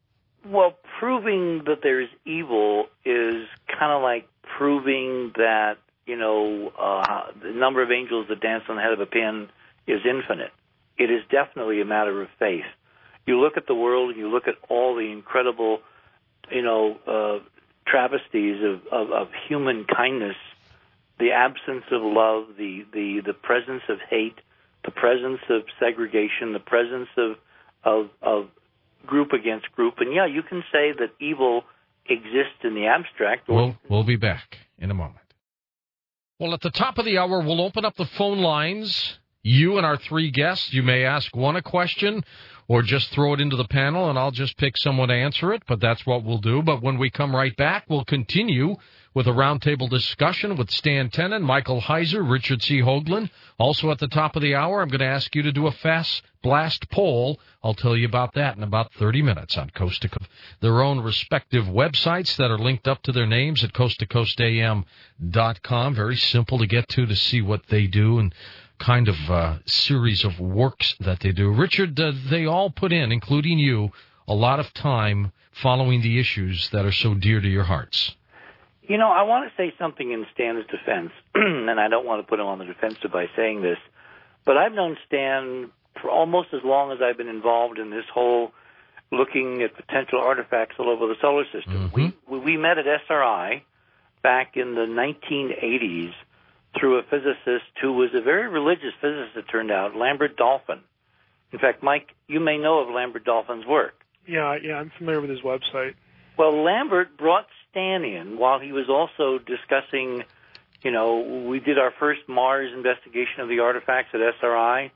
Well, proving that there's evil is kind of like proving that, you know, uh, the number of angels that dance on the head of a pin is infinite. It is definitely a matter of faith. You look at the world, you look at all the incredible, you know, uh, travesties of, of, of human kindness, the absence of love, the, the, the presence of hate, the presence of segregation, the presence of, of, of group against group. And, yeah, you can say that evil exists in the abstract. Or we'll, we'll be back in a moment. Well, at the top of the hour, we'll open up the phone lines. You and our three guests, you may ask one a question or just throw it into the panel, and I'll just pick someone to answer it, but that's what we'll do. But when we come right back, we'll continue with a roundtable discussion with Stan Tenen, Michael Heiser, Richard C. Hoagland. Also at the top of the hour, I'm going to ask you to do a fast blast poll. I'll tell you about that in about thirty minutes on Coast to Coast. Their own respective websites that are linked up to their names at coast to coast a m dot com. Very simple to get to to see what they do and kind of uh, series of works that they do. Richard, uh, they all put in, including you, a lot of time following the issues that are so dear to your hearts. You know, I want to say something in Stan's defense, and I don't want to put him on the defensive by saying this, but I've known Stan for almost as long as I've been involved in this whole looking at potential artifacts all over the solar system. Mm-hmm. We, we met at S R I back in the nineteen eighties through a physicist who was a very religious physicist, it turned out, Lambert Dolphin. In fact, Mike, you may know of Lambert Dolphin's work. Yeah, yeah, I'm familiar with his website. Well, Lambert brought Stan in while he was also discussing, you know, we did our first Mars investigation of the artifacts at S R I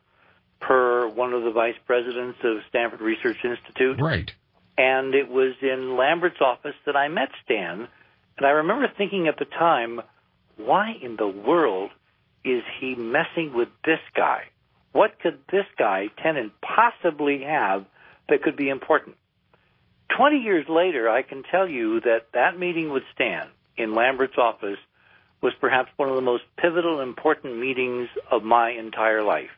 per one of the vice presidents of Stanford Research Institute. Right. And it was in Lambert's office that I met Stan. And I remember thinking at the time, why in the world is he messing with this guy? What could this guy, Tenen, possibly have that could be important? Twenty years later, I can tell you that that meeting with Stan in Lambert's office was perhaps one of the most pivotal, important meetings of my entire life.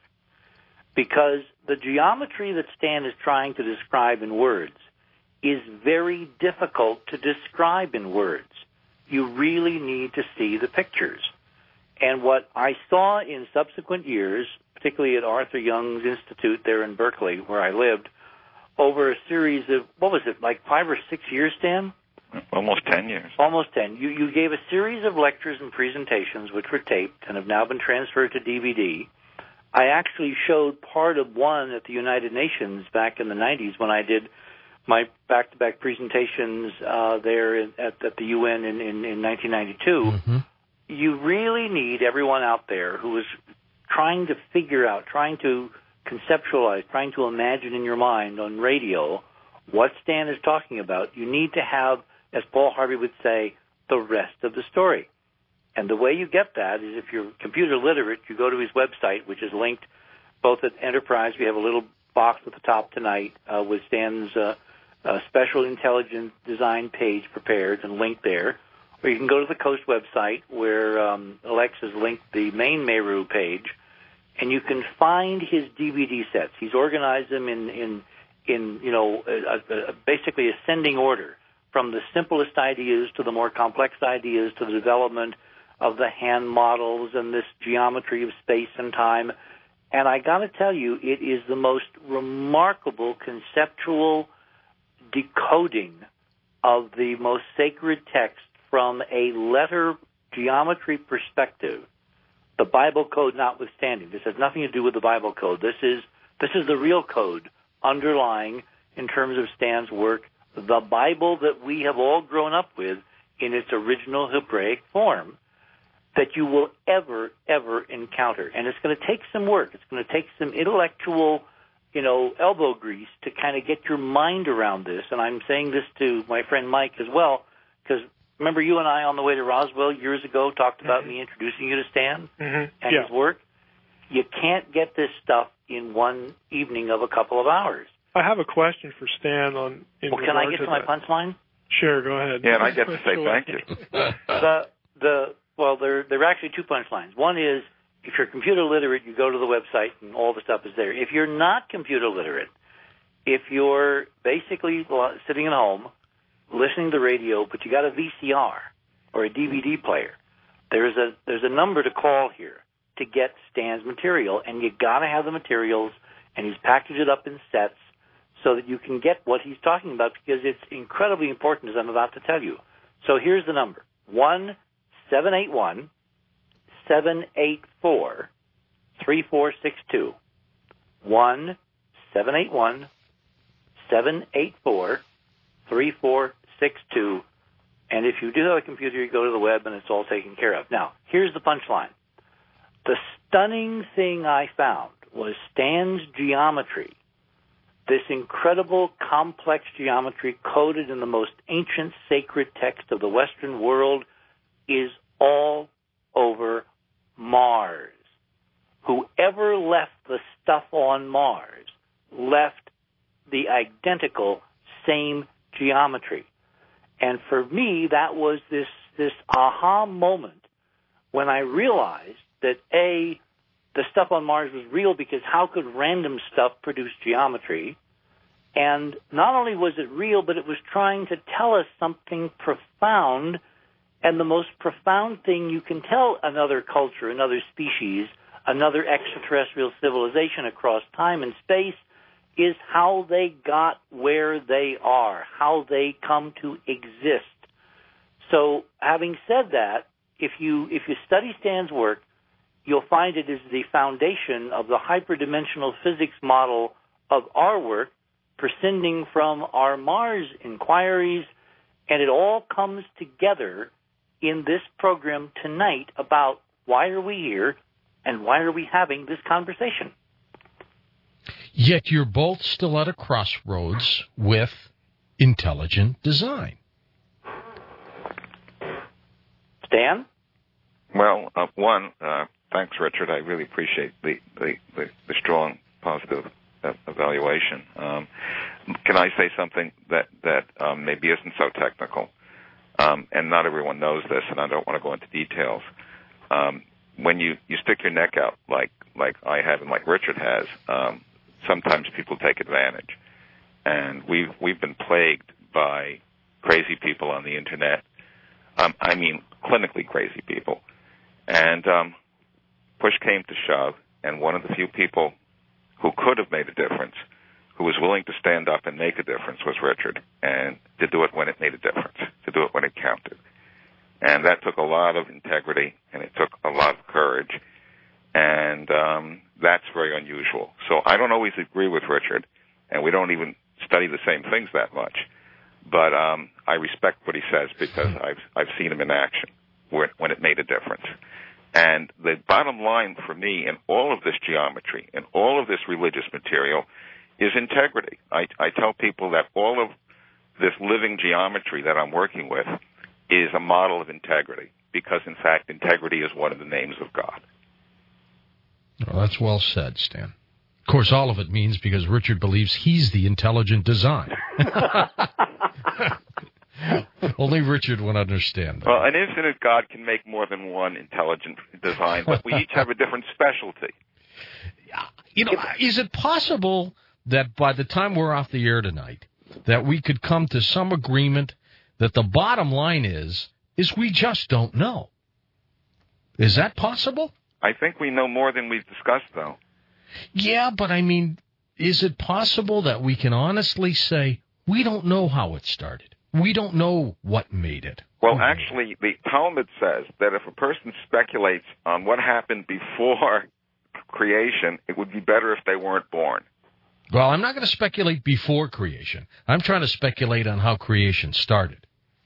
Because the geometry that Stan is trying to describe in words is very difficult to describe in words. You really need to see the pictures. And what I saw in subsequent years, particularly at Arthur Young's Institute there in Berkeley, where I lived, over a series of, what was it, like five or six years, Stan? Almost ten years. Almost ten. You, you gave a series of lectures and presentations which were taped and have now been transferred to D V D. I actually showed part of one at the United Nations back in the nineties when I did my back-to-back presentations uh, there at, at the U N in, in, in nineteen ninety-two. Mm-hmm. You really need everyone out there who is trying to figure out, trying to conceptualize, trying to imagine in your mind on radio what Stan is talking about. You need to have, as Paul Harvey would say, the rest of the story. And the way you get that is if you're computer literate, you go to his website, which is linked both at Enterprise. We have a little box at the top tonight uh, with Stan's uh, uh, special intelligent design page prepared and linked there. Or you can go to the Coast website where um, Alex has linked the main Meru page, and you can find his D V D sets. He's organized them in, in, in you know, a, a, basically ascending order, from the simplest ideas to the more complex ideas to the development of the hand models and this geometry of space and time. And I got to tell you, it is the most remarkable conceptual decoding of the most sacred text from a letter geometry perspective, the Bible code notwithstanding. This has nothing to do with the Bible code. This is this is the real code underlying, in terms of Stan's work, the Bible that we have all grown up with in its original Hebraic form, that you will ever, ever encounter. And it's going to take some work. It's going to take some intellectual, you know, elbow grease to kind of get your mind around this. And I'm saying this to my friend Mike as well, because remember you and I on the way to Roswell years ago talked about mm-hmm. me introducing you to Stan mm-hmm. and yeah. his work? You can't get this stuff in one evening of a couple of hours. I have a question for Stan on. In well, can I get to, to my that. punchline? Sure, go ahead. Yeah, and I get to say thank you. the the well, there there are actually two punchlines. One is, if you're computer literate, you go to the website and all the stuff is there. If you're not computer literate, if you're basically sitting at home listening to radio, but you got a V C R or a D V D player, there's a there's a number to call here to get Stan's material, and you got to have the materials, and he's packaged it up in sets so that you can get what he's talking about, because it's incredibly important, as I'm about to tell you. So here's the number: one seven eight one seven eight four three four six two. One seven eight one seven eight four three four six two. And if you do have a computer, you go to the web and it's all taken care of. Now, here's the punchline. The stunning thing I found was Stan's geometry, this incredible complex geometry coded in the most ancient sacred text of the Western world, is all over Mars. Whoever left the stuff on Mars left the identical same geometry. And for me, that was this, this aha moment when I realized that, A, the stuff on Mars was real, because how could random stuff produce geometry? And not only was it real, but it was trying to tell us something profound. And the most profound thing you can tell another culture, another species, another extraterrestrial civilization across time and space is how they got where they are, how they come to exist. So having said that, if you if you study Stan's work, you'll find it is the foundation of the hyperdimensional physics model of our work, prescinding from our Mars inquiries, and it all comes together in this program tonight about why are we here and why are we having this conversation. Yet you're both still at a crossroads with intelligent design. Stan? Well, uh, one, uh, thanks, Richard. I really appreciate the, the, the, the strong positive uh, evaluation. Um, can I say something that, that um, maybe isn't so technical? Um, and not everyone knows this, and I don't want to go into details. Um, when you, you stick your neck out like like I have and like Richard has, um, sometimes people take advantage. And we've, we've been plagued by crazy people on the Internet. Um, I mean, clinically crazy people. And um, push came to shove, and one of the few people who could have made a difference, who was willing to stand up and make a difference, was Richard, and to do it when it made a difference, to do it when it counted. And that took a lot of integrity, and it took a lot of courage, and um, that's very unusual. So I don't always agree with Richard, and we don't even study the same things that much. But um, I respect what he says because I've I've seen him in action when, when it made a difference. And the bottom line for me in all of this geometry, in all of this religious material, is integrity. I, I tell people that all of this living geometry that I'm working with is a model of integrity because, in fact, integrity is one of the names of God. Well, that's well said, Stan. Of course, all of it means because Richard believes he's the intelligent design. Only Richard would understand that. Well, an infinite God can make more than one intelligent design, but we each have a different specialty. You know, is it possible that by the time we're off the air tonight, that we could come to some agreement that the bottom line is, is we just don't know? Is that possible? I think we know more than we've discussed, though. Yeah, but I mean, is it possible that we can honestly say, we don't know how it started? We don't know what made it. Well, actually, the Talmud says that if a person speculates on what happened before creation, it would be better if they weren't born. Well, I'm not going to speculate before creation. I'm trying to speculate on how creation started.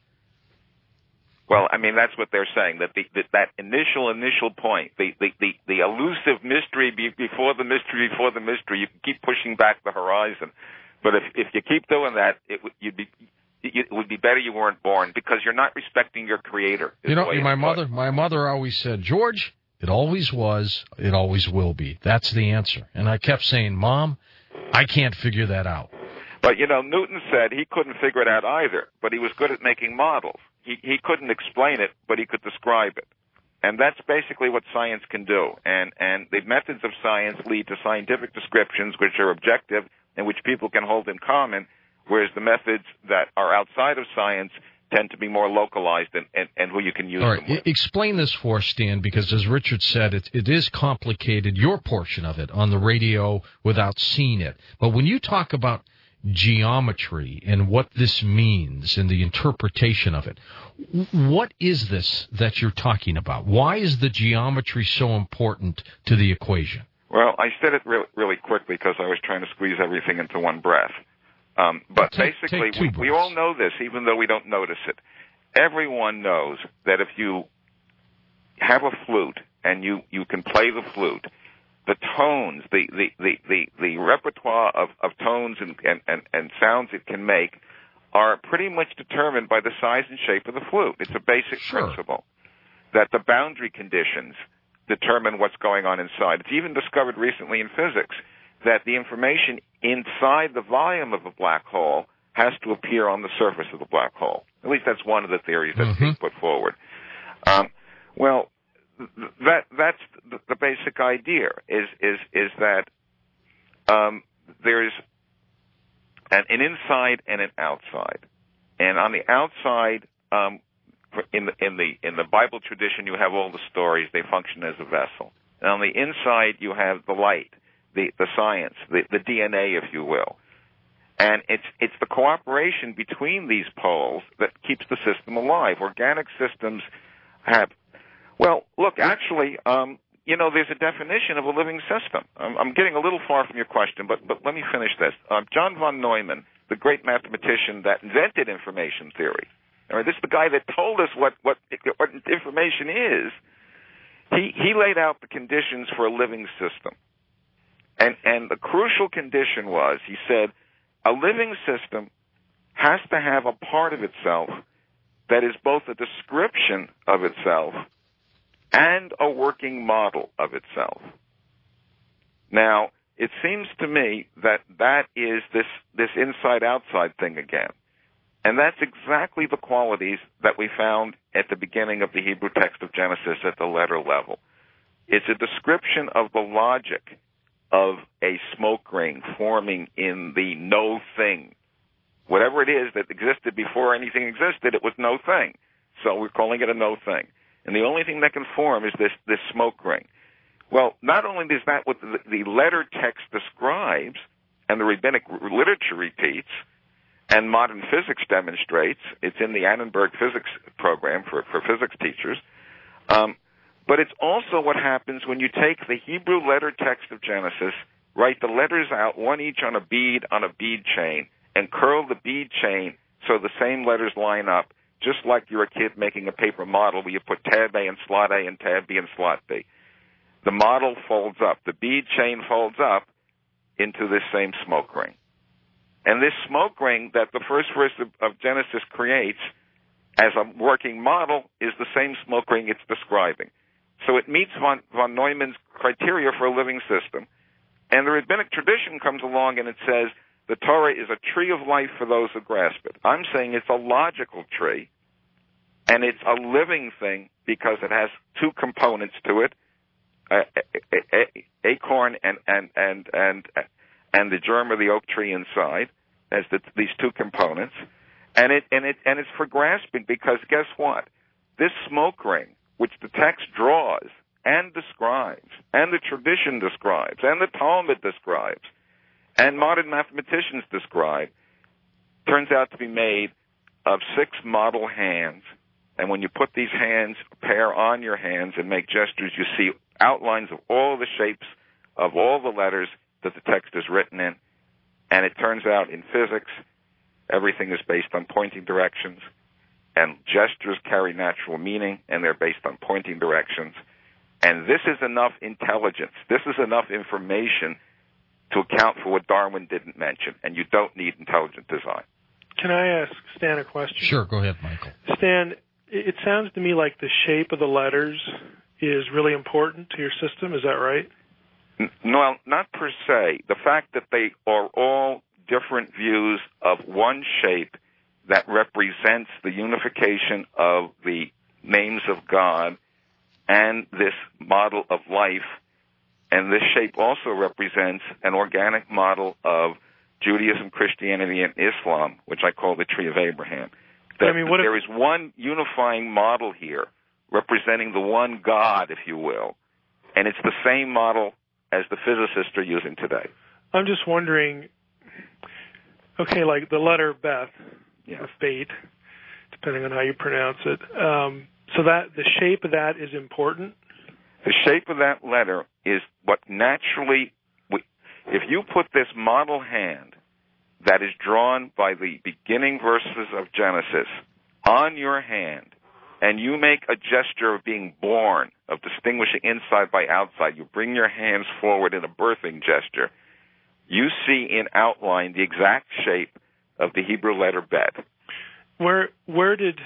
Well, I mean, that's what they're saying, that the, that, that initial, initial point, the, the, the, the elusive mystery be, before the mystery before the mystery, you can keep pushing back the horizon. But if, if you keep doing that, it, you'd be... It would be better you weren't born because you're not respecting your creator. You know, my mother, my mother always said, George, it always was, it always will be. That's the answer. And I kept saying, Mom, I can't figure that out. But, you know, Newton said he couldn't figure it out either, but he was good at making models. He, he couldn't explain it, but he could describe it. And that's basically what science can do. And, and the methods of science lead to scientific descriptions which are objective and which people can hold in common, whereas the methods that are outside of science tend to be more localized and, and, and who you can use All right. them with. Explain this for us, Stan, because as Richard said, it, it is complicated, your portion of it, on the radio without seeing it. But when you talk about geometry and what this means and the interpretation of it, what is this that you're talking about? Why is the geometry so important to the equation? Well, I said it really, really quickly because I was trying to squeeze everything into one breath. Um, but take, basically, take we, we all know this, even though we don't notice it. Everyone knows that if you have a flute and you, you can play the flute, the tones, the, the, the, the, the repertoire of, of tones and, and, and, and sounds it can make are pretty much determined by the size and shape of the flute. It's a basic sure. principle that the boundary conditions determine what's going on inside. It's even discovered recently in physics that the information inside the volume of a black hole has to appear on the surface of the black hole. At least that's one of the theories that's mm-hmm. being put forward. Um, well, th- that that's the, the basic idea. Is is is that um, there's an, an inside and an outside, and on the outside, um, in the in the in the Bible tradition, you have all the stories. They function as a vessel, and on the inside, you have the light. The, the science, the, the D N A, if you will. And it's, it's the cooperation between these poles that keeps the system alive. Organic systems have, well, look, actually, um, you know, there's a definition of a living system. I'm, I'm getting a little far from your question, but, but let me finish this. Um, John von Neumann, the great mathematician that invented information theory, all right, this is the guy that told us what, what, what information is. He, he laid out the conditions for a living system. And, and the crucial condition was, he said, a living system has to have a part of itself that is both a description of itself and a working model of itself. Now, it seems to me that that is this, this inside-outside thing again. And that's exactly the qualities that we found at the beginning of the Hebrew text of Genesis at the letter level. It's a description of the logic of a smoke ring forming in the no thing. Whatever it is that existed before anything existed, it was no thing. So we're calling it a no thing. and the only thing that can form is this, this smoke ring. Well, not only is that what the, the letter text describes, and the rabbinic literature repeats, and modern physics demonstrates, it's in the Annenberg physics program for, for physics teachers, um, but it's also what happens when you take the Hebrew letter text of Genesis, write the letters out, one each on a bead on a bead chain, and curl the bead chain so the same letters line up, just like you're a kid making a paper model where you put tab A and slot A and tab B and slot B. The model folds up. The bead chain folds up into this same smoke ring. And this smoke ring that the first verse of, of Genesis creates as a working model is the same smoke ring it's describing. So it meets von, von Neumann's criteria for a living system. And the rabbinic tradition comes along and it says the Torah is a tree of life for those who grasp it. I'm saying it's a logical tree, and it's a living thing because it has two components to it, uh, a, a, acorn and, and, and, and, and the germ of the oak tree inside as the, these two components. And it, and it, and it's for grasping because guess what? This smoke ring, which the text draws and describes, and the tradition describes, and the Talmud describes, and modern mathematicians describe, turns out to be made of six model hands. And when you put these hands, pair on your hands and make gestures, you see outlines of all the shapes of all the letters that the text is written in. And it turns out in physics, everything is based on pointing directions, and gestures carry natural meaning, and they're based on pointing directions. And this is enough intelligence. This is enough information to account for what Darwin didn't mention, and you don't need intelligent design. Can I ask Stan a question? Sure, go ahead, Michael. Stan, it sounds to me like the shape of the letters is really important to your system. Is that right? No, not per se. The fact that they are all different views of one shape that represents the unification of the names of God and this model of life, and this shape also represents an organic model of Judaism, Christianity, and Islam, which I call the Tree of Abraham. That, I mean, what there if, is one unifying model here representing the one God, if you will, and it's the same model as the physicists are using today. I'm just wondering, okay, like the letter Beth, Yeah. or Beit, depending on how you pronounce it, um, so that the shape of that is important? The shape of that letter is what naturally, if you put this model hand that is drawn by the beginning verses of Genesis on your hand, and you make a gesture of being born, of distinguishing inside by outside, you bring your hands forward in a birthing gesture, you see in outline the exact shape of the Hebrew letter Bet. Where where did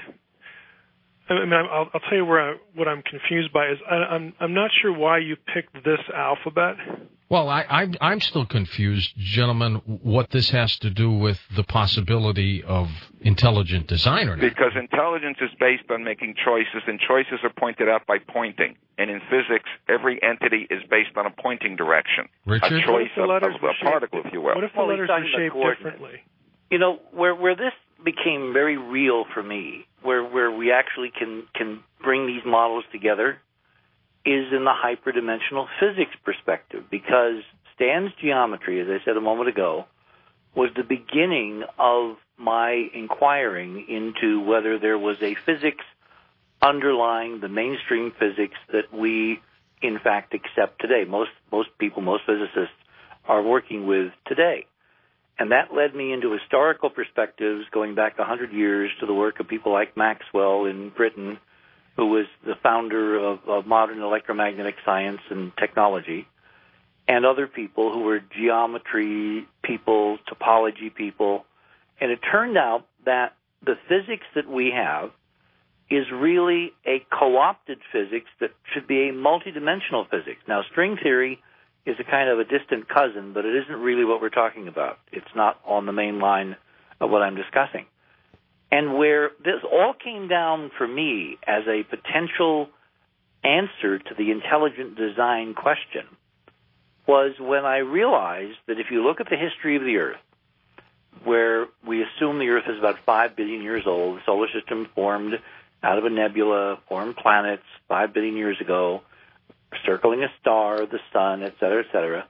I mean? I'll, I'll tell you where I, what I'm confused by is I, I'm I'm not sure why you picked this alphabet. Well, I, I'm, I'm still confused, gentlemen, what this has to do with the possibility of intelligent design or not. Because intelligence is based on making choices, and choices are pointed out by pointing. And in physics, every entity is based on a pointing direction. Richard? A choice of, of a shaped, particle, if you will. What if the well, letters were shaped differently? You know, where where this became very real for me, where where we actually can can bring these models together, is in the hyperdimensional physics perspective, because Stan's geometry, as I said a moment ago, was the beginning of my inquiring into whether there was a physics underlying the mainstream physics that we, in fact, accept today. Most most people, most physicists are working with today. And that led me into historical perspectives going back one hundred years to the work of people like Maxwell in Britain, who was the founder of, of modern electromagnetic science and technology, and other people who were geometry people, topology people. And it turned out that the physics that we have is really a co-opted physics that should be a multidimensional physics. Now, string theory is a kind of a distant cousin, but it isn't really what we're talking about. It's not on the main line of what I'm discussing. And where this all came down for me as a potential answer to the intelligent design question was when I realized that if you look at the history of the Earth, where we assume the Earth is about five billion years old, the solar system formed out of a nebula, formed planets five billion years ago, circling a star, the sun, et cetera, et cetera.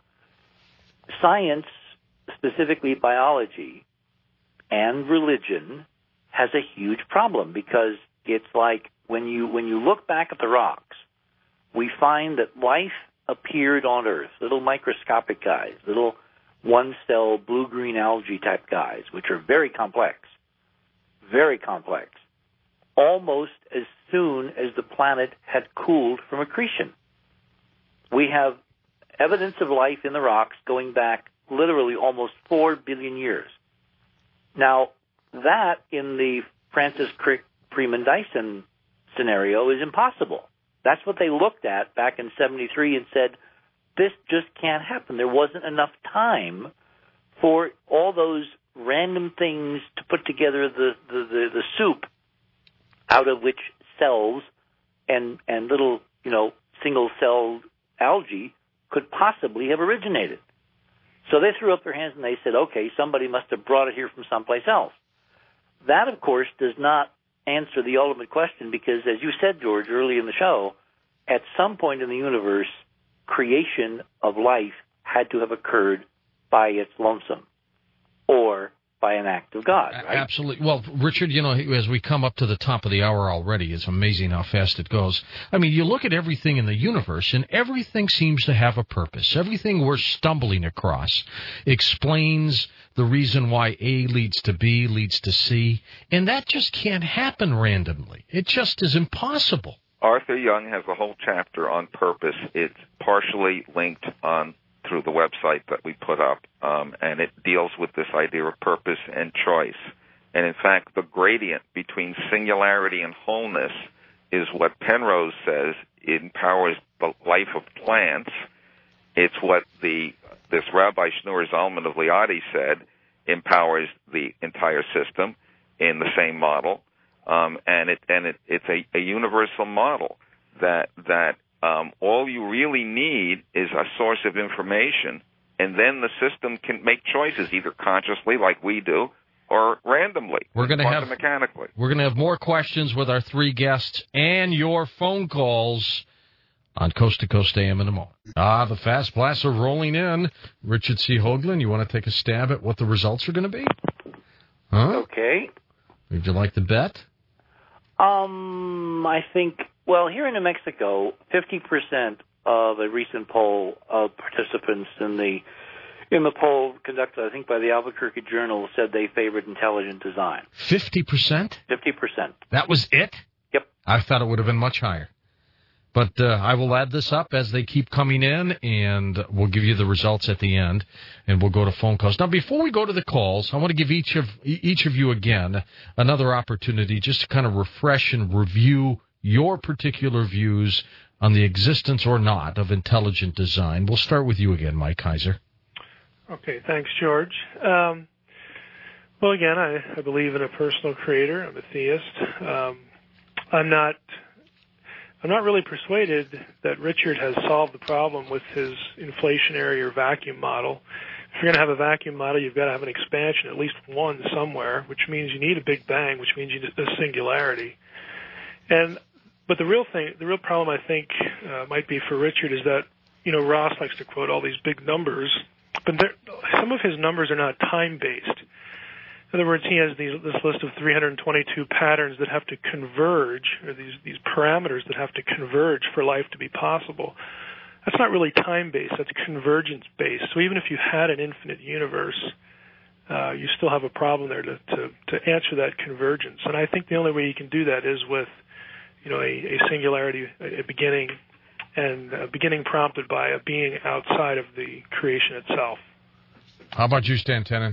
Science, specifically biology and religion, has a huge problem because it's like when you when you look back at the rocks, we find that life appeared on Earth, little microscopic guys, little one-cell blue-green algae type guys, which are very complex, very complex, almost as soon as the planet had cooled from accretion. We have evidence of life in the rocks going back literally almost four billion years. Now, that in the Francis Crick Freeman Dyson scenario is impossible. That's what they looked at back in seventy-three and said, this just can't happen. There wasn't enough time for all those random things to put together the, the, the, the soup out of which cells and, and little, you know, single-celled algae could possibly have originated. So they threw up their hands and they said, okay, somebody must have brought it here from someplace else. That, of course, does not answer the ultimate question because, as you said, George, early in the show, at some point in the universe, creation of life had to have occurred by its lonesome or by an act of God, right? Absolutely. Well, Richard, you know, as we come up to the top of the hour already, it's amazing how fast it goes. I mean, you look at everything in the universe, and everything seems to have a purpose. Everything we're stumbling across explains the reason why A leads to B, leads to C, and that just can't happen randomly. It just is impossible. Arthur Young has a whole chapter on purpose. It's partially linked on through the website that we put up, um, and it deals with this idea of purpose and choice. And in fact, the gradient between singularity and wholeness is what Penrose says empowers the life of plants. It's what the this Rabbi Shneur Zalman of Liadi said empowers the entire system in the same model. Um, and it and it, it's a, a universal model that that um, all you really need is a source of information, and then the system can make choices either consciously, like we do, or randomly, we're going to have mechanically. We're going to have more questions with our three guests and your phone calls on Coast to Coast A M in a moment. Ah, the fast blasts are rolling in. Richard C. Hoagland, you want to take a stab at what the results are going to be? Huh? Okay. Would you like to bet? Um, I think, well, here in New Mexico, fifty percent of a recent poll of participants in the in the poll conducted, I think, by the Albuquerque Journal said they favored intelligent design. fifty percent? fifty percent. That was it? Yep. I thought it would have been much higher. But uh, I will add this up as they keep coming in, and we'll give you the results at the end, and we'll go to phone calls. Now, before we go to the calls, I want to give each of each of you, again, another opportunity just to kind of refresh and review your particular views on the existence or not of intelligent design. We'll start with you again, Mike Kaiser. Okay, thanks, George. Um, well, again, I, I believe in a personal creator. I'm a theist. Um, I'm not... I'm not really persuaded that Richard has solved the problem with his inflationary or vacuum model. If you're going to have a vacuum model, you've got to have an expansion, at least one somewhere, which means you need a big bang, which means you need a singularity. And but the real thing, the real problem, I think, uh, might be for Richard is that, you know, Ross likes to quote all these big numbers, but some of his numbers are not time-based. In other words, he has these, this list of three hundred twenty-two patterns that have to converge, or these, these parameters that have to converge for life to be possible. That's not really time-based. That's convergence-based. So even if you had an infinite universe, uh, you still have a problem there to, to, to answer that convergence. And I think the only way you can do that is with, you know, a, a singularity, a, a beginning, and a beginning prompted by a being outside of the creation itself. How about you, Stan Tenen?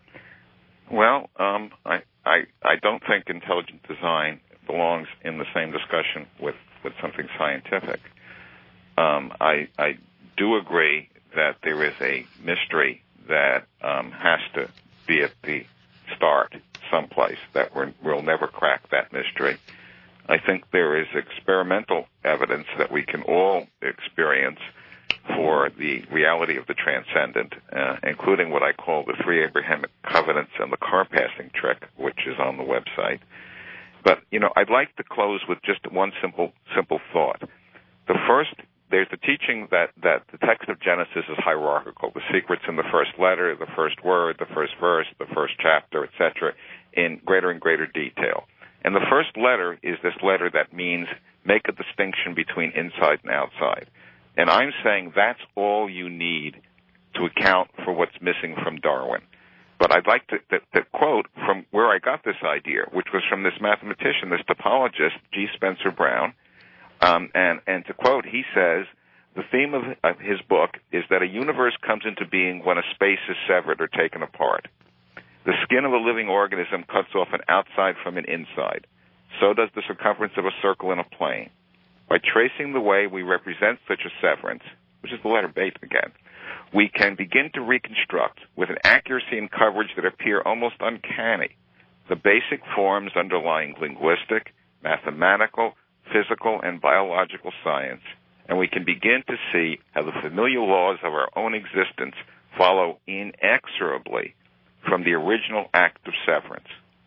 Well, um, I, I I don't think intelligent design belongs in the same discussion with, with something scientific. Um, I I do agree that there is a mystery that um, has to be at the start someplace, that we're, we'll never crack that mystery. I think there is experimental evidence that we can all experience for the reality of the transcendent, uh, including what I call the three Abrahamic covenants and the car passing trick, which is on the website. But, you know, I'd like to close with just one simple simple thought. The first, there's the teaching that, that the text of Genesis is hierarchical. The secret's in the first letter, the first word, the first verse, the first chapter, et cetera, in greater and greater detail. And the first letter is this letter that means make a distinction between inside and outside. And I'm saying that's all you need to account for what's missing from Darwin. But I'd like to, to, to quote from where I got this idea, which was from this mathematician, this topologist, G. Spencer Brown. Um, and, and to quote, he says, the theme of, of his book is that a universe comes into being when a space is severed or taken apart. The skin of a living organism cuts off an outside from an inside. So does the circumference of a circle in a plane. By tracing the way we represent such a severance, which is the letter beta again, we can begin to reconstruct, with an accuracy and coverage that appear almost uncanny, the basic forms underlying linguistic, mathematical, physical, and biological science, and we can begin to see how the familiar laws of our own existence follow inexorably from the original act of severance.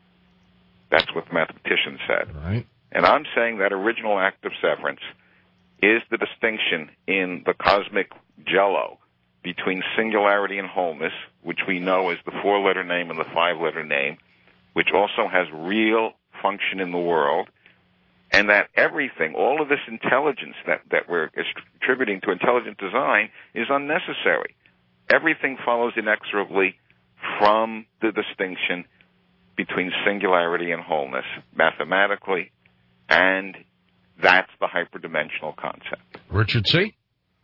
That's what the mathematician said. Right. And I'm saying that original act of severance is the distinction in the cosmic jello between singularity and wholeness, which we know is the four-letter name and the five-letter name, which also has real function in the world, and that everything, all of this intelligence that, that we're attributing to intelligent design is unnecessary. Everything follows inexorably from the distinction between singularity and wholeness, mathematically, and that's the hyperdimensional concept. Richard C.?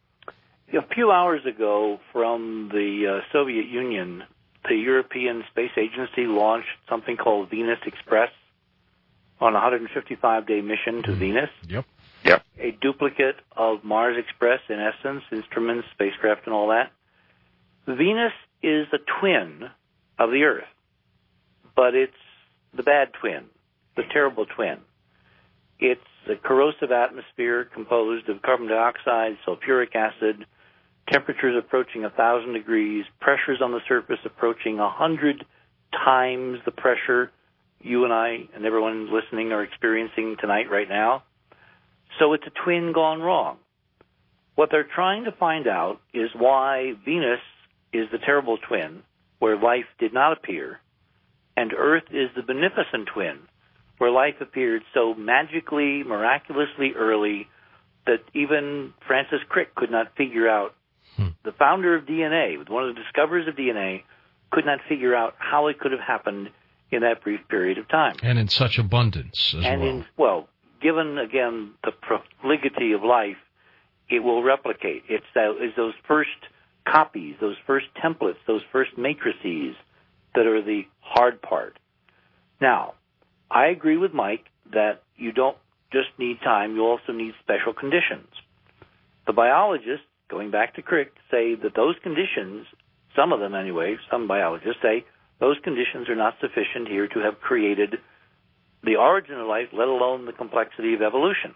A few hours ago from the uh, Soviet Union, the European Space Agency launched something called Venus Express on a one hundred fifty-five day mission to mm. Venus. Yep. Yep. A duplicate of Mars Express, in essence, instruments, spacecraft, and all that. Venus is the twin of the Earth, but it's the bad twin, the terrible twin. It's a corrosive atmosphere composed of carbon dioxide, sulfuric acid, temperatures approaching one thousand degrees, pressures on the surface approaching one hundred times the pressure you and I and everyone listening are experiencing tonight right now. So it's a twin gone wrong. What they're trying to find out is why Venus is the terrible twin, where life did not appear, and Earth is the beneficent twin, where life appeared so magically, miraculously early that even Francis Crick could not figure out. Hmm. The founder of D N A, one of the discoverers of D N A, could not figure out how it could have happened in that brief period of time. And in such abundance as and well. In, well, given, again, the profligacy of life, it will replicate. It's, that, it's those first copies, those first templates, those first matrices that are the hard part. Now, I agree with Mike that you don't just need time, you also need special conditions. The biologists, going back to Crick, say that those conditions, some of them anyway, some biologists say, those conditions are not sufficient here to have created the origin of life, let alone the complexity of evolution.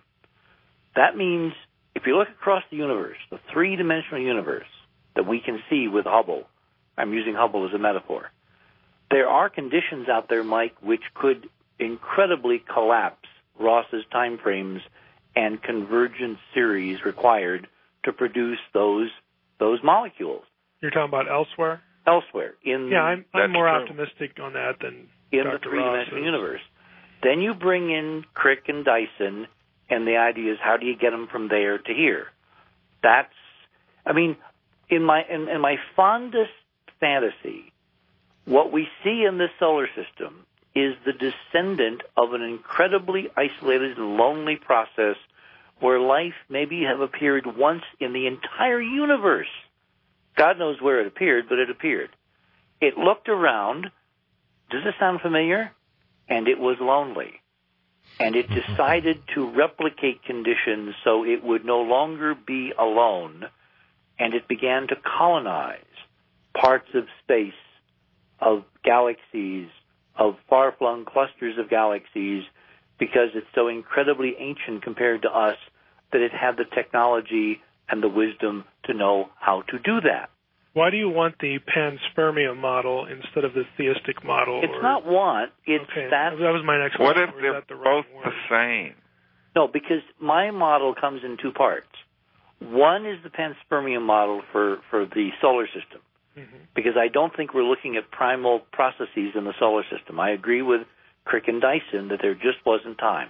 That means if you look across the universe, the three-dimensional universe that we can see with Hubble, I'm using Hubble as a metaphor, there are conditions out there, Mike, which could incredibly collapse Ross's time frames and convergent series required to produce those those molecules. You're talking about elsewhere? Elsewhere. In yeah, I'm, I'm more true. optimistic on that than in Doctor the three-dimensional Ross universe. Then you bring in Crick and Dyson, and the idea is how do you get them from there to here? That's, I mean, in my in, in my fondest fantasy, what we see in this solar system is the descendant of an incredibly isolated and lonely process where life maybe have appeared once in the entire universe. God knows where it appeared, but it appeared. It looked around. Does this sound familiar? And it was lonely. And it decided to replicate conditions so it would no longer be alone. And it began to colonize parts of space, of galaxies, of far-flung clusters of galaxies, because it's so incredibly ancient compared to us that it had the technology and the wisdom to know how to do that. Why do you want the panspermia model instead of the theistic model? It's or... not want. It's okay. that. That was my next what question. What if or they're is that the wrong both word? the same? No, because my model comes in two parts. One is the panspermia model for, for the solar system, mm-hmm. because I don't think we're looking at primal processes in the solar system. I agree with Crick and Dyson that there just wasn't time.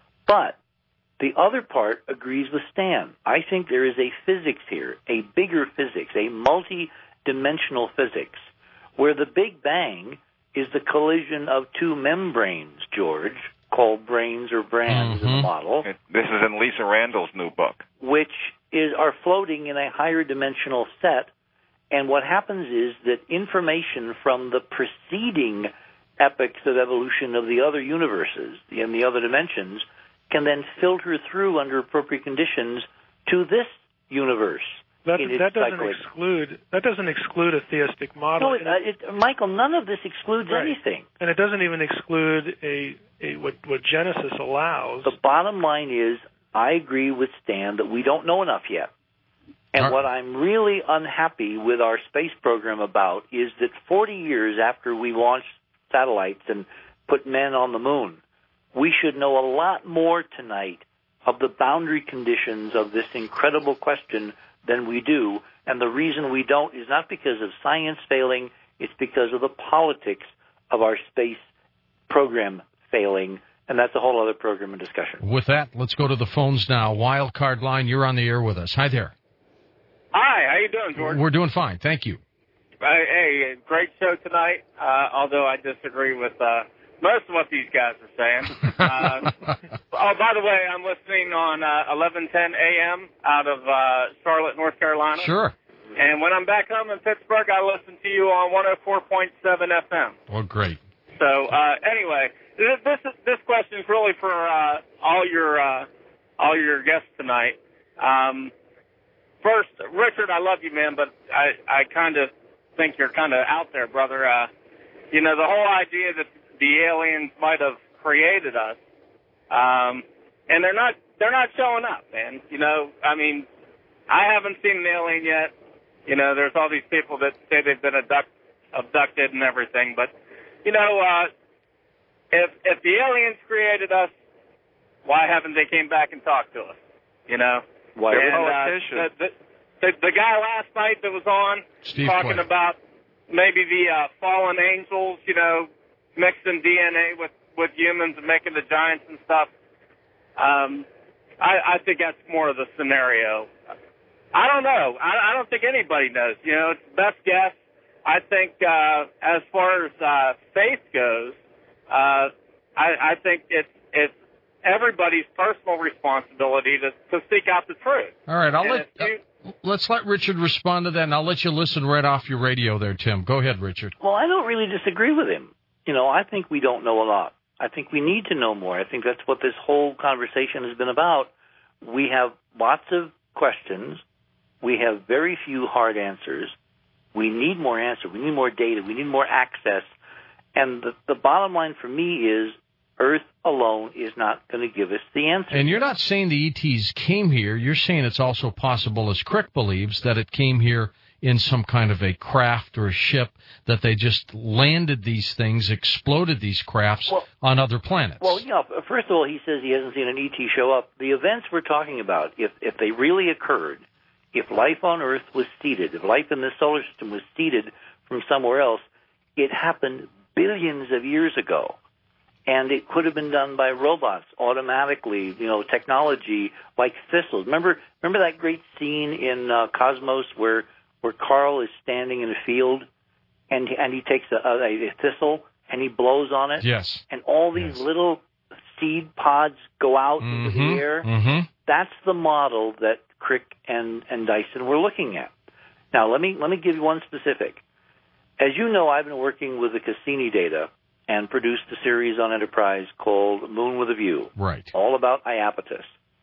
But the other part agrees with Stan. I think there is a physics here, a bigger physics, a multi-dimensional physics, where the Big Bang is the collision of two membranes, George, called brains or brands mm-hmm. in the model. This is in Lisa Randall's new book. Which is are floating in a higher dimensional set. And what happens is that information from the preceding epochs of evolution of the other universes, in the other dimensions, can then filter through under appropriate conditions to this universe. That, that doesn't cycling. exclude that doesn't exclude a theistic model. No, it, uh, it, Michael, none of this excludes right. anything. And it doesn't even exclude a, a what, what Genesis allows. The bottom line is, I agree with Stan that we don't know enough yet. And Huh? what I'm really unhappy with our space program about is that forty years after we launched satellites and put men on the moon, we should know a lot more tonight of the boundary conditions of this incredible question than we do. And the reason we don't is not because of science failing, it's because of the politics of our space program failing. And that's a whole other program and discussion. With that, let's go to the phones now. Wildcard line, you're on the air with us. Hi there. Hi, how you doing, George? We're doing fine, thank you. Uh, hey, great show tonight, uh, although I disagree with uh, most of what these guys are saying. Uh, oh, by the way, I'm listening on uh, eleven ten a.m. out of uh, Charlotte, North Carolina. Sure. And when I'm back home in Pittsburgh, I listen to you on one oh four point seven F M. Well, great. So, uh, anyway, this this, this question is really for uh, all your uh, all your guests tonight. Um, first, Richard, I love you, man, but I, I kind of think you're kind of out there, brother. Uh, you know, the whole idea that the aliens might have created us, um, and they're not they're not showing up, man. You know, I mean, I haven't seen an alien yet. You know, there's all these people that say they've been abduct, abducted and everything, but you know, uh, if if the aliens created us, why haven't they came back and talked to us? You know, why? And, uh, the, the, the guy last night that was on Steve talking Quay. about maybe the uh, fallen angels, you know, mixing D N A with, with humans and making the giants and stuff. Um, I, I think that's more of the scenario. I don't know. I, I don't think anybody knows. You know, it's the best guess. I think uh, as far as uh, faith goes, uh, I, I think it's it's everybody's personal responsibility to, to seek out the truth. All right, I'll And let if you, uh, let's let Richard respond to that, and I'll let you listen right off your radio there, Tim. Go ahead, Richard. Well, I don't really disagree with him. You know, I think we don't know a lot. I think we need to know more. I think that's what this whole conversation has been about. We have lots of questions. We have very few hard answers. We need more answers. We need more data. We need more access. And the, the bottom line for me is Earth alone is not going to give us the answer. And you're not saying the E Ts came here. You're saying it's also possible, as Crick believes, that it came here in some kind of a craft or a ship, that they just landed these things, exploded these crafts well, on other planets. Well, you know, first of all, he says he hasn't seen an E T show up. The events we're talking about, if if they really occurred, if life on Earth was seeded, if life in the solar system was seeded from somewhere else, it happened billions of years ago. And it could have been done by robots automatically, you know, technology like thistles. Remember remember that great scene in uh, Cosmos where where Carl is standing in a field and and he takes a, a, a thistle and he blows on it? Yes. And all these yes. little seed pods go out mm-hmm. into the air. Mm-hmm. That's the model that Crick and, and Dyson were looking at. Now, let me let me give you one specific. As you know, I've been working with the Cassini data and produced a series on Enterprise called Moon with a View. Right. All about Iapetus.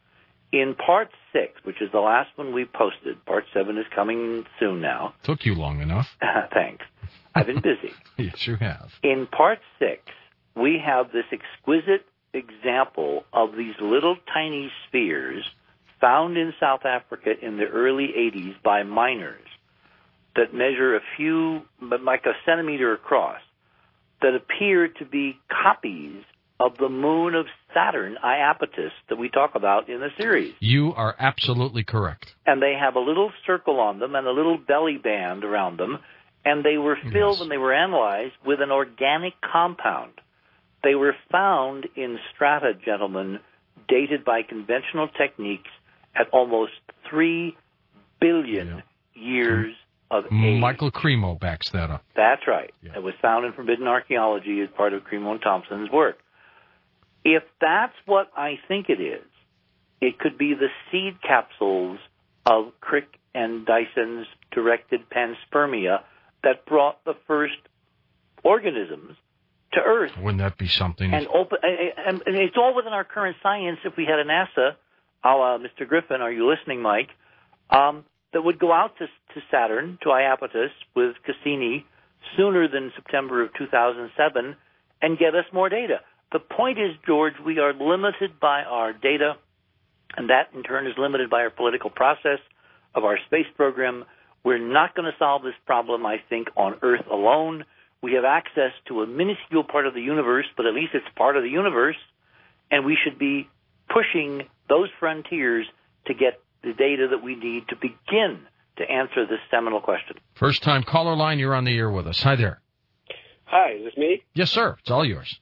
In part six, which is the last one we posted, part seven is coming soon now. Took you long enough. Thanks. I've been busy. Yes, you have. In part six, we have this exquisite example of these little tiny spheres found in South Africa in the early eighties by miners. that measure a few, like a centimeter across, that appear to be copies of the moon of Saturn, Iapetus, that we talk about in the series. You are absolutely correct. And they have a little circle on them and a little belly band around them, and they were filled, yes, when they were analyzed, with an organic compound. They were found in strata, gentlemen, dated by conventional techniques at almost three billion yeah. years of age. Michael Cremo backs that up. That's right. Yeah. It was found in Forbidden Archaeology as part of Cremo and Thompson's work. If that's what I think it is, it could be the seed capsules of Crick and Dyson's directed panspermia that brought the first organisms to Earth. Wouldn't that be something? And, open, and, and it's all within our current science. If we had a NASA, a la Mister Griffin, are you listening, Mike, um, that would go out to, to Saturn, to Iapetus, with Cassini sooner than September of two thousand seven and get us more data. The point is, George, we are limited by our data, and that in turn is limited by our political process of our space program. We're not going to solve this problem, I think, on Earth alone. We have access to a minuscule part of the universe, but at least it's part of the universe, and we should be pushing those frontiers to get the data that we need to begin to answer this seminal question. First time caller line, you're on the air with us. Hi there. Hi, is this me? Yes, sir. It's all yours.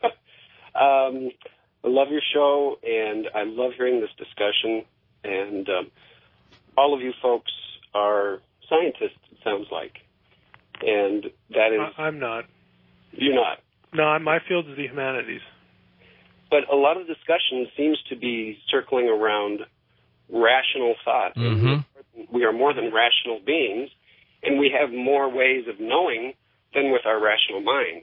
um, I love your show, and I love hearing this discussion. And um, all of you folks are scientists, it sounds like. And that is... I'm not. You're not? No, my field is the humanities. But a lot of discussion seems to be circling around rational thought. Mm-hmm. We are more than rational beings, and we have more ways of knowing than with our rational mind.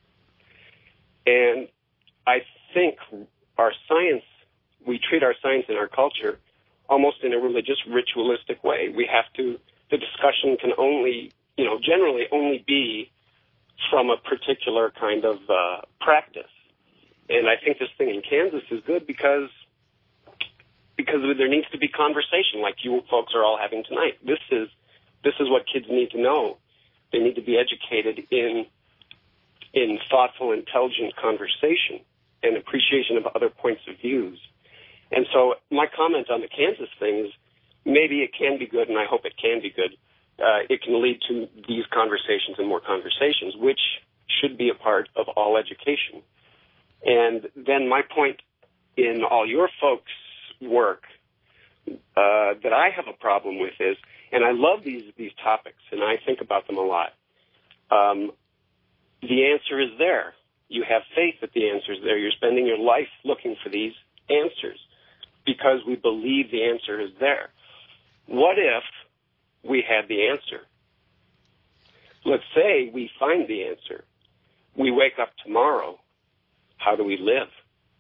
And I think our science, we treat our science and our culture almost in a religious, ritualistic way. We have to, the discussion can only, you know, generally only be from a particular kind of uh, practice. And I think this thing in Kansas is good because because there needs to be conversation like you folks are all having tonight. This is this is what kids need to know. They need to be educated in in thoughtful, intelligent conversation and appreciation of other points of views. And so my comment on the Kansas thing is maybe it can be good, and I hope it can be good. Uh, it can lead to these conversations and more conversations, which should be a part of all education. And then my point in all your folks' work uh, that I have a problem with is, and I love these these topics, and I think about them a lot, um, the answer is there. You have faith that the answer is there. You're spending your life looking for these answers because we believe the answer is there. What if we had the answer? Let's say we find the answer. We wake up tomorrow. How do we live?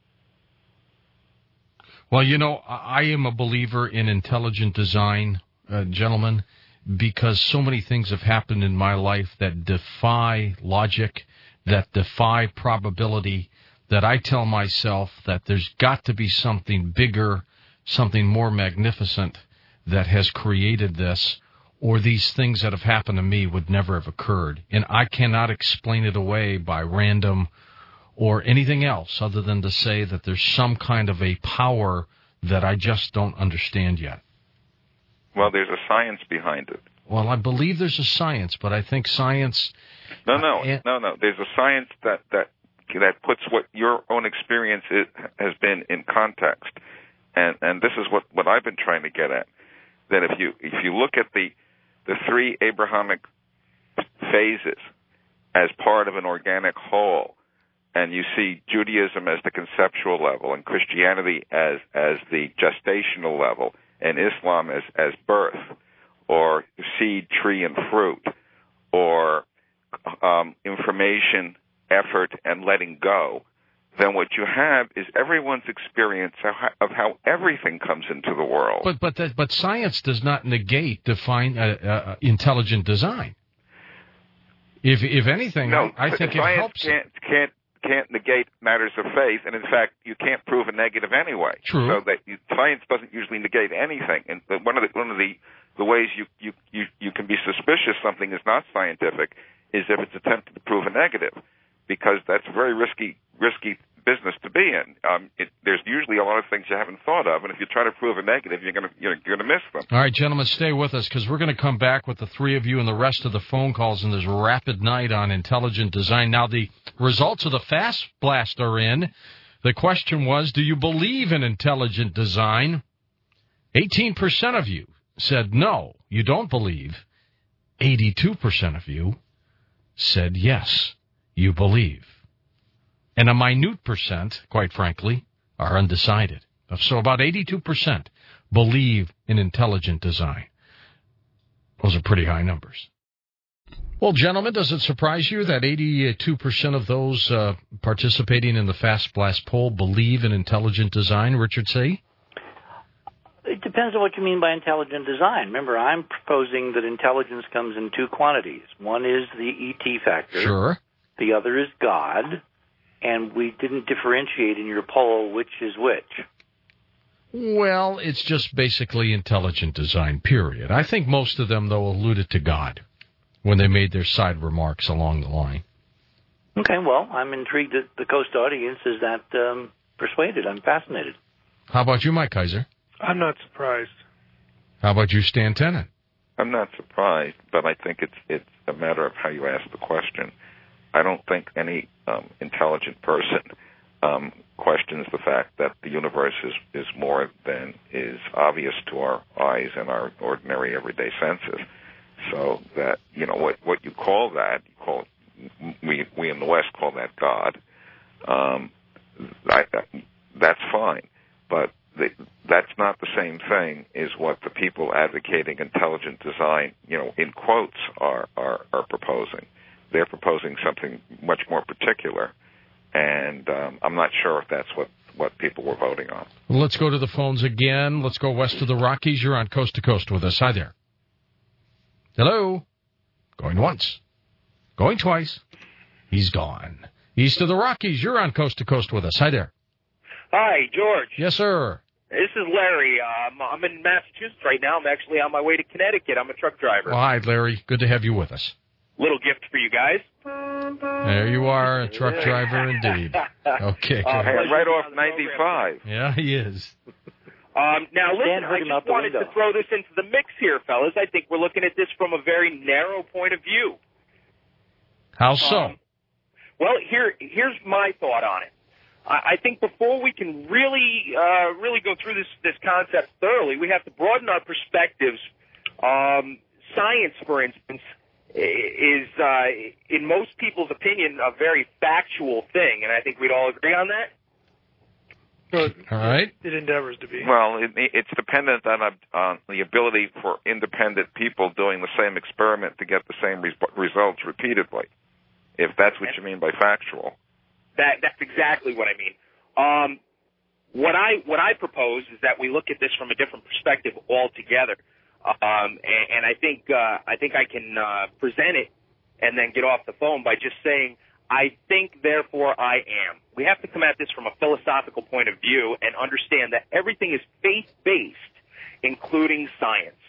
Well, you know, I am a believer in intelligent design, uh, gentlemen, because so many things have happened in my life that defy logic, that defy probability, that I tell myself that there's got to be something bigger, something more magnificent that has created this, or these things that have happened to me would never have occurred. And I cannot explain it away by random or anything else other than to say that there's some kind of a power that I just don't understand yet. Well, there's a science behind it. Well, I believe there's a science, but I think science... No, no, uh, no, no. There's a science that, that, that puts what your own experience is, has been in context. And, and this is what, what I've been trying to get at. That if you, if you look at the, the three Abrahamic phases as part of an organic whole, and you see Judaism as the conceptual level, and Christianity as as the gestational level, and Islam as, as birth, or seed, tree, and fruit, or um, information, effort, and letting go, then what you have is everyone's experience of how, of how everything comes into the world. But but that, but science does not negate define uh, uh, intelligent design. If if anything, no, I, I think it science helps. Can't, can't can't negate matters of faith, and in fact, you can't prove a negative anyway. True. So that you, science doesn't usually negate anything, and one of the one of the, the ways you, you, you, you can be suspicious distinguishes something as not scientific is if it's attempted to prove a negative, because that's a very risky, risky business to be in. Um, it, there's usually a lot of things you haven't thought of, and if you try to prove a negative, you're going to you're, you're going to miss them. All right, gentlemen, stay with us, because we're going to come back with the three of you and the rest of the phone calls in this rapid night on intelligent design. Now, the results of the Fast Blast are in. The question was, do you believe in intelligent design? eighteen percent of you said no, you don't believe. eighty-two percent of you said yes, you believe. And a minute percent, quite frankly, are undecided. So about eighty-two percent believe in intelligent design. Those are pretty high numbers. Well, gentlemen, does it surprise you that eighty-two percent of those uh, participating in the Fast Blast poll believe in intelligent design? Richard C.? It depends on what you mean by intelligent design. Remember, I'm proposing that intelligence comes in two quantities. One is the E T factor. Sure. The other is God. And we didn't differentiate in your poll which is which. Well, it's just basically intelligent design, period. I think most of them, though, alluded to God when they made their side remarks along the line. Okay, well, I'm intrigued that the Coast audience is that um, persuaded. I'm fascinated. How about you, Mike Kaiser? I'm not surprised. How about you, Stan Tenen? I'm not surprised, but I think it's it's a matter of how you ask the question. I don't think any um, intelligent person um, questions the fact that the universe is, is more than is obvious to our eyes and our ordinary everyday senses. So that, you know, what, what you call that, you call it, we we in the West call that God. Um, I, that's fine, but the, that's not the same thing as what the people advocating intelligent design, you know, in quotes, are are, are proposing. They're proposing something much more particular, and um, I'm not sure if that's what, what people were voting on. Let's go to the phones again. Let's go west of the Rockies. You're on Coast to Coast with us. Hi there. Hello. Going once. Going twice. He's gone. East of the Rockies. You're on Coast to Coast with us. Hi there. Hi, George. Yes, sir. This is Larry. Um, I'm in Massachusetts right now. I'm actually on my way to Connecticut. I'm a truck driver. Well, hi, Larry. Good to have you with us. Little gift for you guys. There you are, a truck driver indeed. Okay, uh, hey, right off ninety-five. Yeah, he is. Um, now, listen, I just wanted to throw this into the mix here, fellas. I think we're looking at this from a very narrow point of view. How so? Um, well, here, here's my thought on it. I, I think before we can really, uh, really go through this, this concept thoroughly, we have to broaden our perspectives. Um, science, for instance, is, uh, in most people's opinion, a very factual thing, and I think we'd all agree on that. But all right. It endeavors to be. Well, it, it's dependent on, a, on the ability for independent people doing the same experiment to get the same res- results repeatedly, if that's what you mean by factual. That that's exactly what I mean. Um, what I what I propose is that we look at this from a different perspective altogether. Um, and, and I think uh, I think I can uh, present it and then get off the phone by just saying, I think, therefore I am. We have to come at this from a philosophical point of view and understand that everything is faith-based, including science.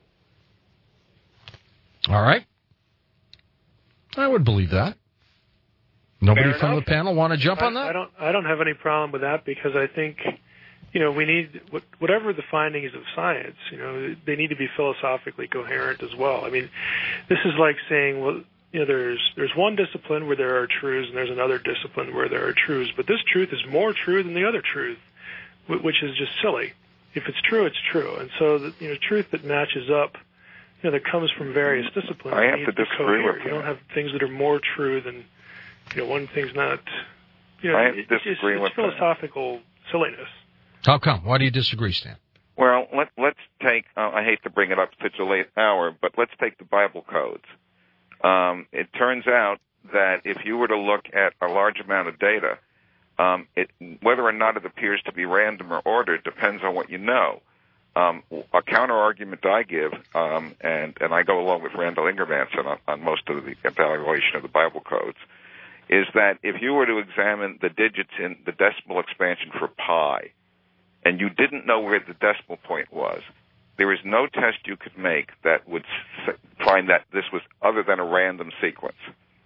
All right. I would believe that. Nobody Fair from enough. the panel want to jump I, on that? I don't. I don't have any problem with that because I think, you know, we need whatever the findings of science. You know, they need to be philosophically coherent as well. I mean, this is like saying, well, you know, there's there's one discipline where there are truths, and there's another discipline where there are truths. But this truth is more true than the other truth, which is just silly. If it's true, it's true. And so, the, you know, truth that matches up, you know, that comes from various disciplines. I have needs to disagree cohere. with you that. don't have things that are more true than, you know, one thing's not. You know, I have to it, it's, disagree it's with philosophical that. silliness. How come? Why do you disagree, Stan? Well, let, let's take, uh, I hate to bring it up at such a late hour, but let's take the Bible codes. Um, it turns out that if you were to look at a large amount of data, um, it, whether or not it appears to be random or ordered depends on what you know. Um, a counter-argument I give, um, and, and I go along with Randall Ingermanson on, on most of the evaluation of the Bible codes, is that if you were to examine the digits in the decimal expansion for pi, and you didn't know where the decimal point was, there is no test you could make that would s- find that this was other than a random sequence.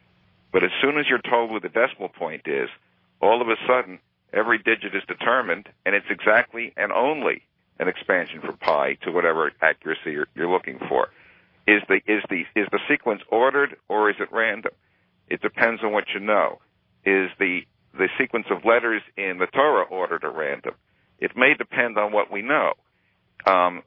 But as soon as you're told what the decimal point is, all of a sudden, every digit is determined, and it's exactly and only an expansion for pi to whatever accuracy you're, you're looking for. Is the is the is the sequence ordered or is it random? It depends on what you know. Is the the sequence of letters in the Torah ordered or random? It may depend on what we know. Um,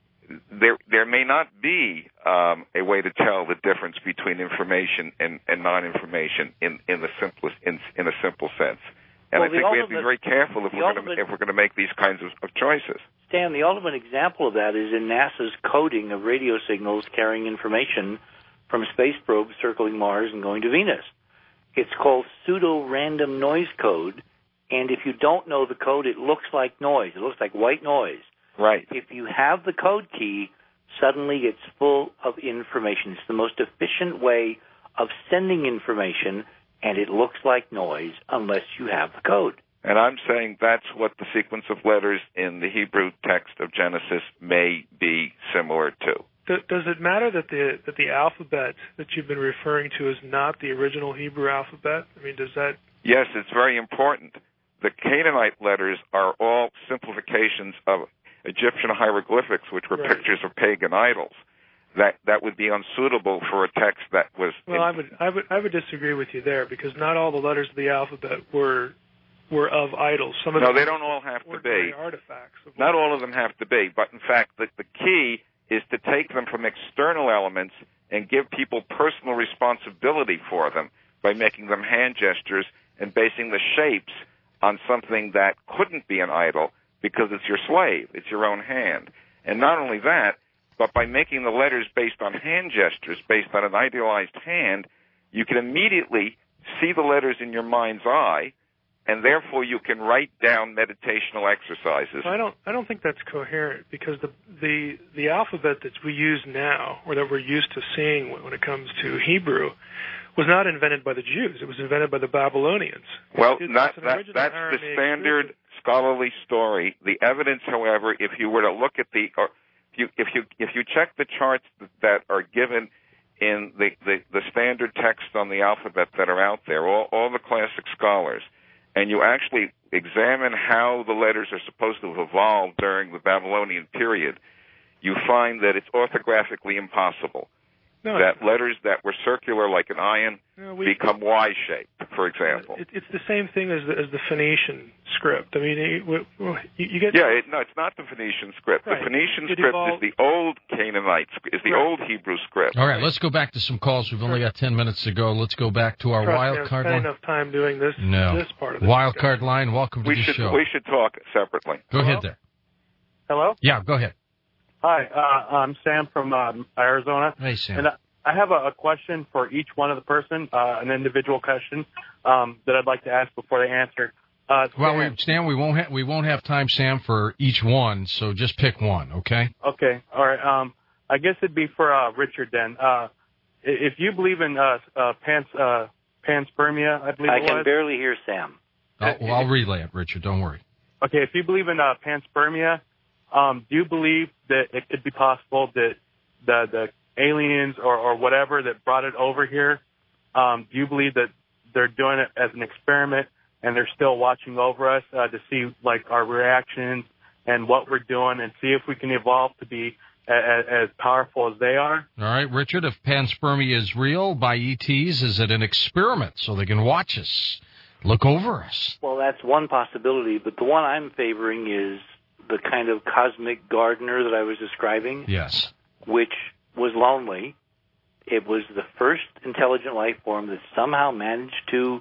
there there may not be um, a way to tell the difference between information and, and non-information in, in the simplest in, in a simple sense. And well, I think we have to be very careful if we're ultimate, going to if we're going to make these kinds of, of choices. Stan, the ultimate example of that is in NASA's coding of radio signals carrying information from space probes circling Mars and going to Venus. It's called pseudo-random noise code, and if you don't know the code, it looks like noise. It looks like white noise. Right. If you have the code key, suddenly it's full of information. It's the most efficient way of sending information, and it looks like noise unless you have the code. And I'm saying that's what the sequence of letters in the Hebrew text of Genesis may be similar to. Does it matter that the that the alphabet that you've been referring to is not the original Hebrew alphabet? I mean, does that... Yes, it's very important. The Canaanite letters are all simplifications of Egyptian hieroglyphics, which were right. pictures of pagan idols. That that would be unsuitable for a text that was... Well, in... I would I would I would disagree with you there, because not all the letters of the alphabet were were of idols. Some of no, them they don't all have to be. Artifacts. Of not all of them have to be, but in fact, the, the key is to take them from external elements and give people personal responsibility for them by making them hand gestures and basing the shapes on something that couldn't be an idol because it's your slave, it's your own hand. And not only that, but by making the letters based on hand gestures, based on an idealized hand, you can immediately see the letters in your mind's eye, and therefore you can write down meditational exercises. I don't I don't think that's coherent, because the the the alphabet that we use now, or that we're used to seeing when it comes to Hebrew, was not invented by the Jews. It was invented by the Babylonians. Well, it's, not, it's that, that's the standard script. Scholarly story. The evidence, however, if you were to look at the, or if you if you if you check the charts that are given in the, the, the standard text on the alphabet that are out there, all, all the classic scholars, and you actually examine how the letters are supposed to have evolved during the Babylonian period, you find that it's orthographically impossible. No, that letters that were circular like an iron no, we, become Y-shaped, for example. It, it's the same thing as the, as the Phoenician script. I mean, you, you get... Yeah, it, no, it's not the Phoenician script. Right. The Phoenician it script evolved... is the old Canaanite, is the right. old Hebrew script. All right, let's go back to some calls. We've only got ten minutes to go. Let's go back to our Trust wild me, card line. I've spent enough time doing this, no. this part of the Wild discussion. card line, welcome to we the should, show. We should talk separately. Go Hello? ahead there. Hello? Yeah, go ahead. Hi, uh, I'm Sam from uh, Arizona. Hey, Sam. And, uh, I have a, a question for each one of the person, uh, an individual question um, that I'd like to ask before they answer. Uh, well, we, Stan, we won't ha- we won't have time, Sam, for each one. So just pick one, okay? Okay, all right. Um, I guess it'd be for uh, Richard then. Uh, if you believe in uh, uh, pans uh, panspermia, I believe I it was. can barely hear Sam. I'll, well, I'll relay it, Richard. Don't worry. Okay, if you believe in uh, panspermia, um, do you believe that it could be possible that the the aliens or, or whatever that brought it over here, um, do you believe that they're doing it as an experiment and they're still watching over us uh, to see like our reactions and what we're doing and see if we can evolve to be as, as powerful as they are? All right, Richard, if panspermia is real by E Ts, is it an experiment so they can watch us, look over us? Well, that's one possibility, but the one I'm favoring is the kind of cosmic gardener that I was describing. Yes. Which was lonely. It was the first intelligent life form that somehow managed to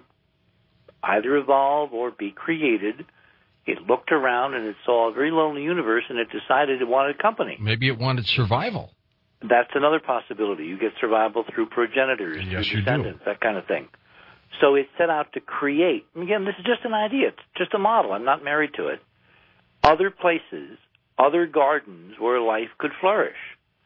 either evolve or be created. It looked around and it saw a very lonely universe, and it decided it wanted company. Maybe it wanted survival. That's another possibility. You get survival through progenitors, yes, through you descendants, do. that kind of thing. So it set out to create. And again, this is just an idea. It's just a model. I'm not married to it. Other places, other gardens where life could flourish.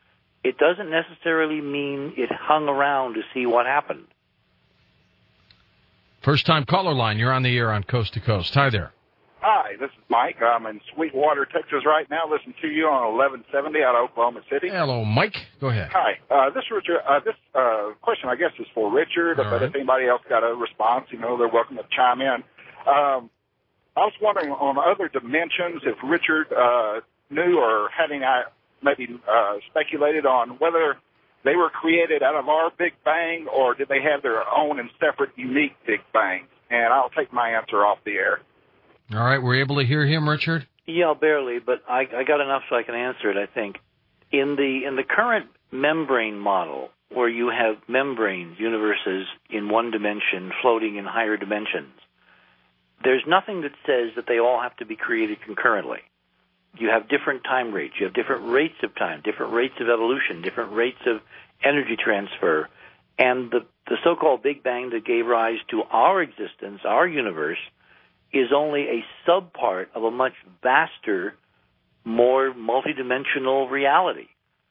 It doesn't necessarily mean it hung around to see what happened. First time caller line, you're on the air on Coast to Coast. Hi there. Hi, Hi, this is Mike. I'm in Sweetwater, Texas right now. Listen to you on eleven seventy out of Oklahoma City. Hello, Mike. Go ahead. Hi. Uh, this Richard. Uh, this uh, question, I guess, is for Richard. All but right. if anybody else got a response, you know, they're welcome to chime in. Um, I was wondering on other dimensions if Richard uh, knew or had any uh, maybe uh, speculated on whether they were created out of our Big Bang or did they have their own and separate, unique Big Bangs? And I'll take my answer off the air. All right, we're able to hear him, Richard? Yeah, barely, but I, I got enough so I can answer it, I think. In the in the current membrane model, where you have membranes, universes in one dimension floating in higher dimensions, there's nothing that says that they all have to be created concurrently. You have different time rates. You have different rates of time, different rates of evolution, different rates of energy transfer. And the, the so-called Big Bang that gave rise to our existence, our universe, is only a subpart of a much vaster, more multidimensional reality.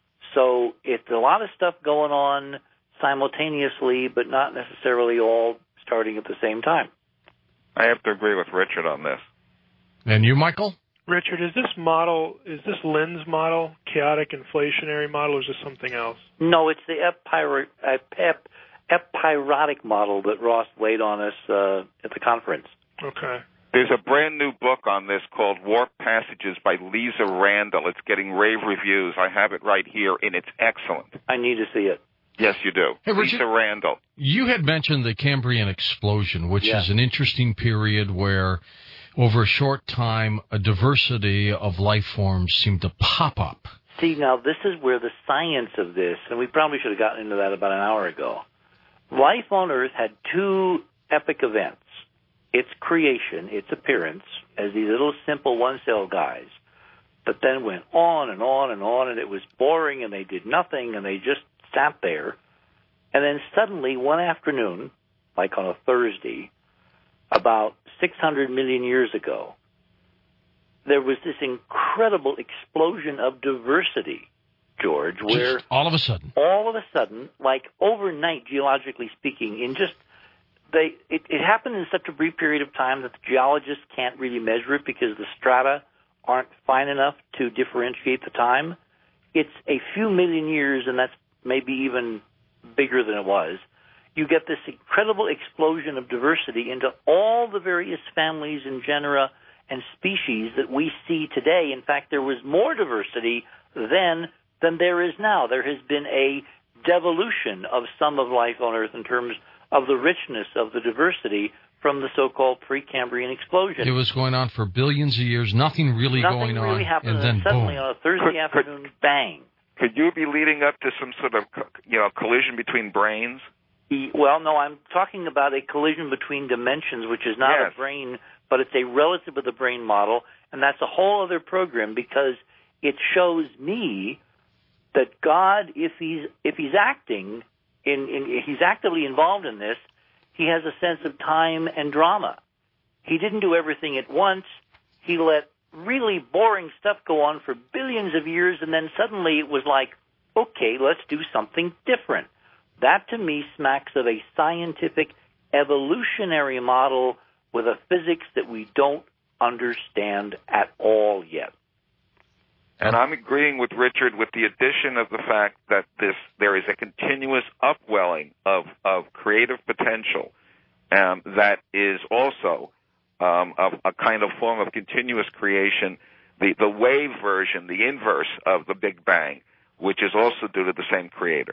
So it's a lot of stuff going on simultaneously, but not necessarily all starting at the same time. I have to agree with Richard on this. And you, Michael? Richard, is this model, is this Lin's model, chaotic inflationary model, or is this something else? No, it's the epiro- ep- epirotic model that Ross laid on us uh, at the conference. Okay. There's a brand new book on this called Warp Passages by Lisa Randall. It's getting rave reviews. I have it right here, and it's excellent. I need to see it. Yes, you do. Hey, Richard, Lisa Randall. You had mentioned the Cambrian explosion, which yeah. is an interesting period where, over a short time, a diversity of life forms seemed to pop up. See, now this is where the science of this, and we probably should have gotten into that about an hour ago. Life on Earth had two epic events. Its creation, its appearance, as these little simple one-cell guys, but then went on and on and on, and it was boring, and they did nothing, and they just sat there. And then suddenly, one afternoon, like on a Thursday, about six hundred million years ago, there was this incredible explosion of diversity, George, where just all of a sudden, all of a sudden, like overnight, geologically speaking, in just they, it, it happened in such a brief period of time that the geologists can't really measure it because the strata aren't fine enough to differentiate the time. It's a few million years, and that's maybe even bigger than it was. You get this incredible explosion of diversity into all the various families and genera and species that we see today. In fact, there was more diversity then than there is now. There has been a devolution of some of life on Earth in terms of the richness of the diversity from the so-called Precambrian explosion. It was going on for billions of years, nothing really nothing going really on, happened, and then suddenly boom. on a Thursday Could- afternoon, bang. Could you be leading up to some sort of, you know, collision between brains? Well, no, I'm talking about a collision between dimensions, which is not Yes. a brain, but it's a relative of the brain model, and that's a whole other program because it shows me that God, if he's if he's acting in, in if he's actively involved in this, he has a sense of time and drama. He didn't do everything at once. He let really boring stuff go on for billions of years, and then suddenly it was like, okay, let's do something different. That, to me, smacks of a scientific evolutionary model with a physics that we don't understand at all yet. And I'm agreeing with Richard with the addition of the fact that this there is a continuous upwelling of, of creative potential um, that is also um, of a kind of form of continuous creation, the, the wave version, the inverse of the Big Bang, which is also due to the same creator.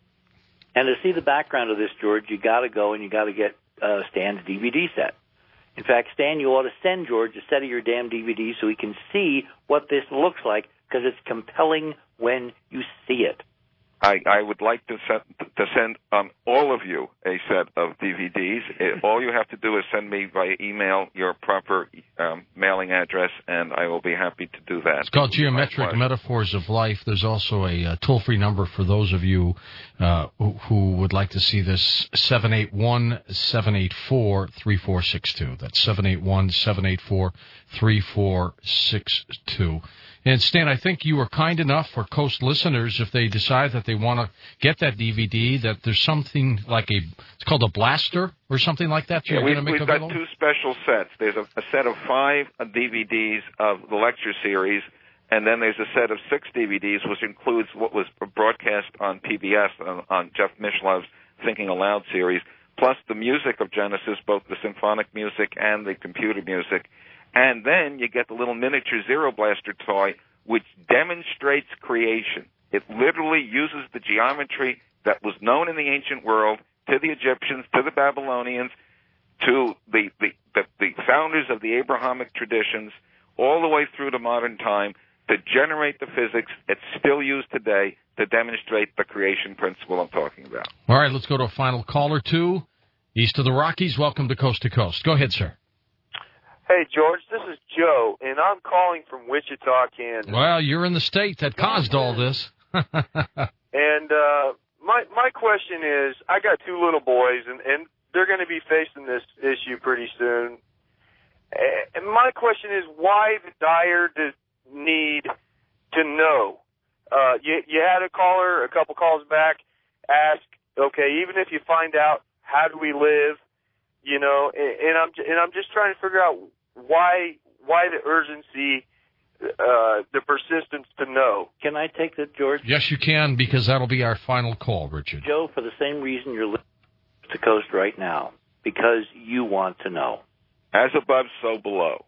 And to see the background of this, George, you got to go and you got to get uh, Stan's D V D set. In fact, Stan, you ought to send George a set of your damn D V Ds so he can see what this looks like, because it's compelling when you see it. I, I would like to send, to send um, all of you a set of D V Ds. It, all you have to do is send me via email your proper um, mailing address, and I will be happy to do that. It's called Geometric Metaphors of Life. There's also a, a toll-free number for those of you uh, who, who would like to see this, seven eight one, seven eight four, three four six two. That's seven eight one, seven eight four, three four six two. And, Stan, I think you were kind enough for Coast listeners, if they decide that they want to get that D V D, that there's something like a, it's called a blaster or something like that you're yeah, going we've, to make we've available? got two special sets. There's a, a set of five uh, D V Ds of the lecture series, and then there's a set of six D V Ds, which includes what was broadcast on P B S, on, on Jeff Mishlov's Thinking Aloud series, plus the music of Genesis, both the symphonic music and the computer music. And then you get the little miniature Zero Blaster toy, which demonstrates creation. It literally uses the geometry that was known in the ancient world to the Egyptians, to the Babylonians, to the, the, the, the founders of the Abrahamic traditions, all the way through to modern time, to generate the physics that's still used today to demonstrate the creation principle I'm talking about. All right, let's go to a final call or two. East of the Rockies, welcome to Coast to Coast. Go ahead, sir. Hey, George, this is Joe, and I'm calling from Wichita, Kansas. Well, you're in the state that caused all this. and uh, my my question is, I got two little boys, and, and they're going to be facing this issue pretty soon. And my question is, why the dire need to know? Uh, you, you had a caller a couple calls back ask, okay, even if you find out, how do we live? You know, and, and I'm and I'm just trying to figure out why why the urgency, uh, the persistence to know. Can I take that, George? Yes, you can, because that'll be our final call, Richard. Joe, for the same reason you're listening to Coast right now, because you want to know. As above, so below.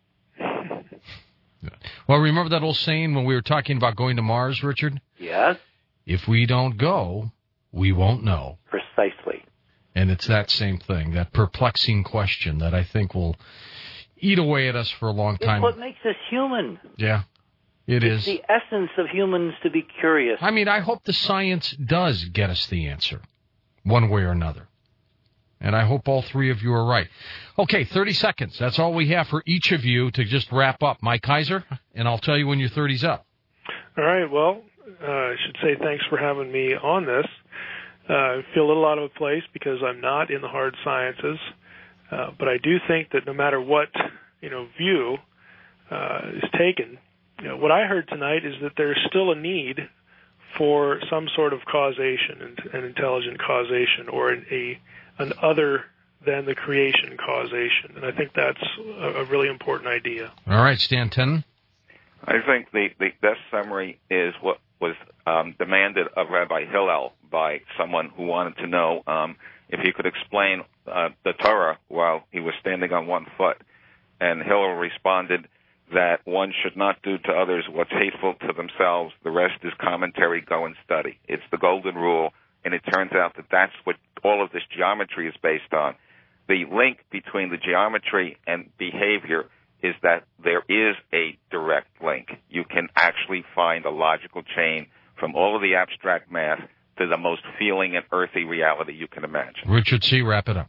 Well, remember that old saying when we were talking about going to Mars, Richard? Yes. If we don't go, we won't know. Precisely. And it's that same thing, that perplexing question that I think will eat away at us for a long time. It's what makes us human. Yeah, it it's is. It's the essence of humans to be curious. I mean, I hope the science does get us the answer, one way or another. And I hope all three of you are right. Okay, thirty seconds. That's all we have for each of you to just wrap up. Mike Kaiser, and I'll tell you when your thirty's up. All right, well, uh, I should say thanks for having me on this. Uh, I feel a little out of place because I'm not in the hard sciences, uh, but I do think that no matter what, you know, view uh, is taken, you know, what I heard tonight is that there's still a need for some sort of causation, and, and intelligent causation, or an, a an other than the creation causation, and I think that's a, a really important idea. All right, Stan Tenen. I think the, the best summary is what was um, demanded of Rabbi Hillel by someone who wanted to know um, if he could explain uh, the Torah while he was standing on one foot. And Hillel responded that one should not do to others what's hateful to themselves. The rest is commentary, go and study. It's the golden rule, and it turns out that that's what all of this geometry is based on. The link between the geometry and behavior is that there is a direct link. You can actually find a logical chain from all of the abstract math to the most feeling and earthy reality you can imagine. Richard C., wrap it up.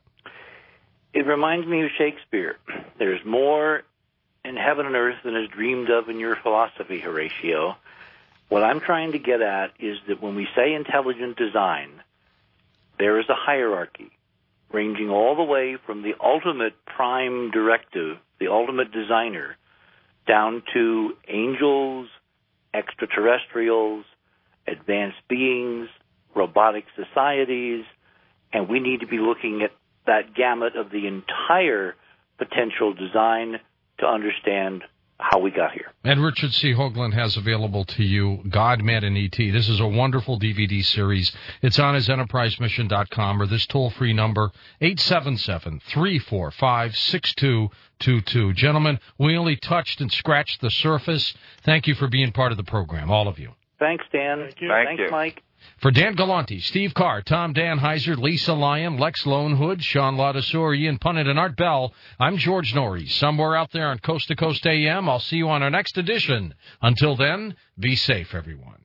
It reminds me of Shakespeare. There's more in heaven and earth than is dreamed of in your philosophy, Horatio. What I'm trying to get at is that when we say intelligent design, there is a hierarchy ranging all the way from the ultimate prime directive, the ultimate designer, down to angels, extraterrestrials, advanced beings, robotic societies, and we need to be looking at that gamut of the entire potential design to understand how we got here. And Richard C. Hoagland has available to you God, Man, and E T. This is a wonderful D V D series. It's on his enterprise mission dot com or this toll-free number, eight seven seven, three four five, six two two two. Gentlemen, we only touched and scratched the surface. Thank you for being part of the program, all of you. Thanks, Dan. Thank you. Thank Thanks, you. Mike. For Dan Galante, Steve Carr, Tom Danheiser, Lisa Lyon, Lex Lonehood, Sean Ladasur, Ian Punnett, and Art Bell, I'm George Norrie. Somewhere out there on Coast to Coast A M, I'll see you on our next edition. Until then, be safe, everyone.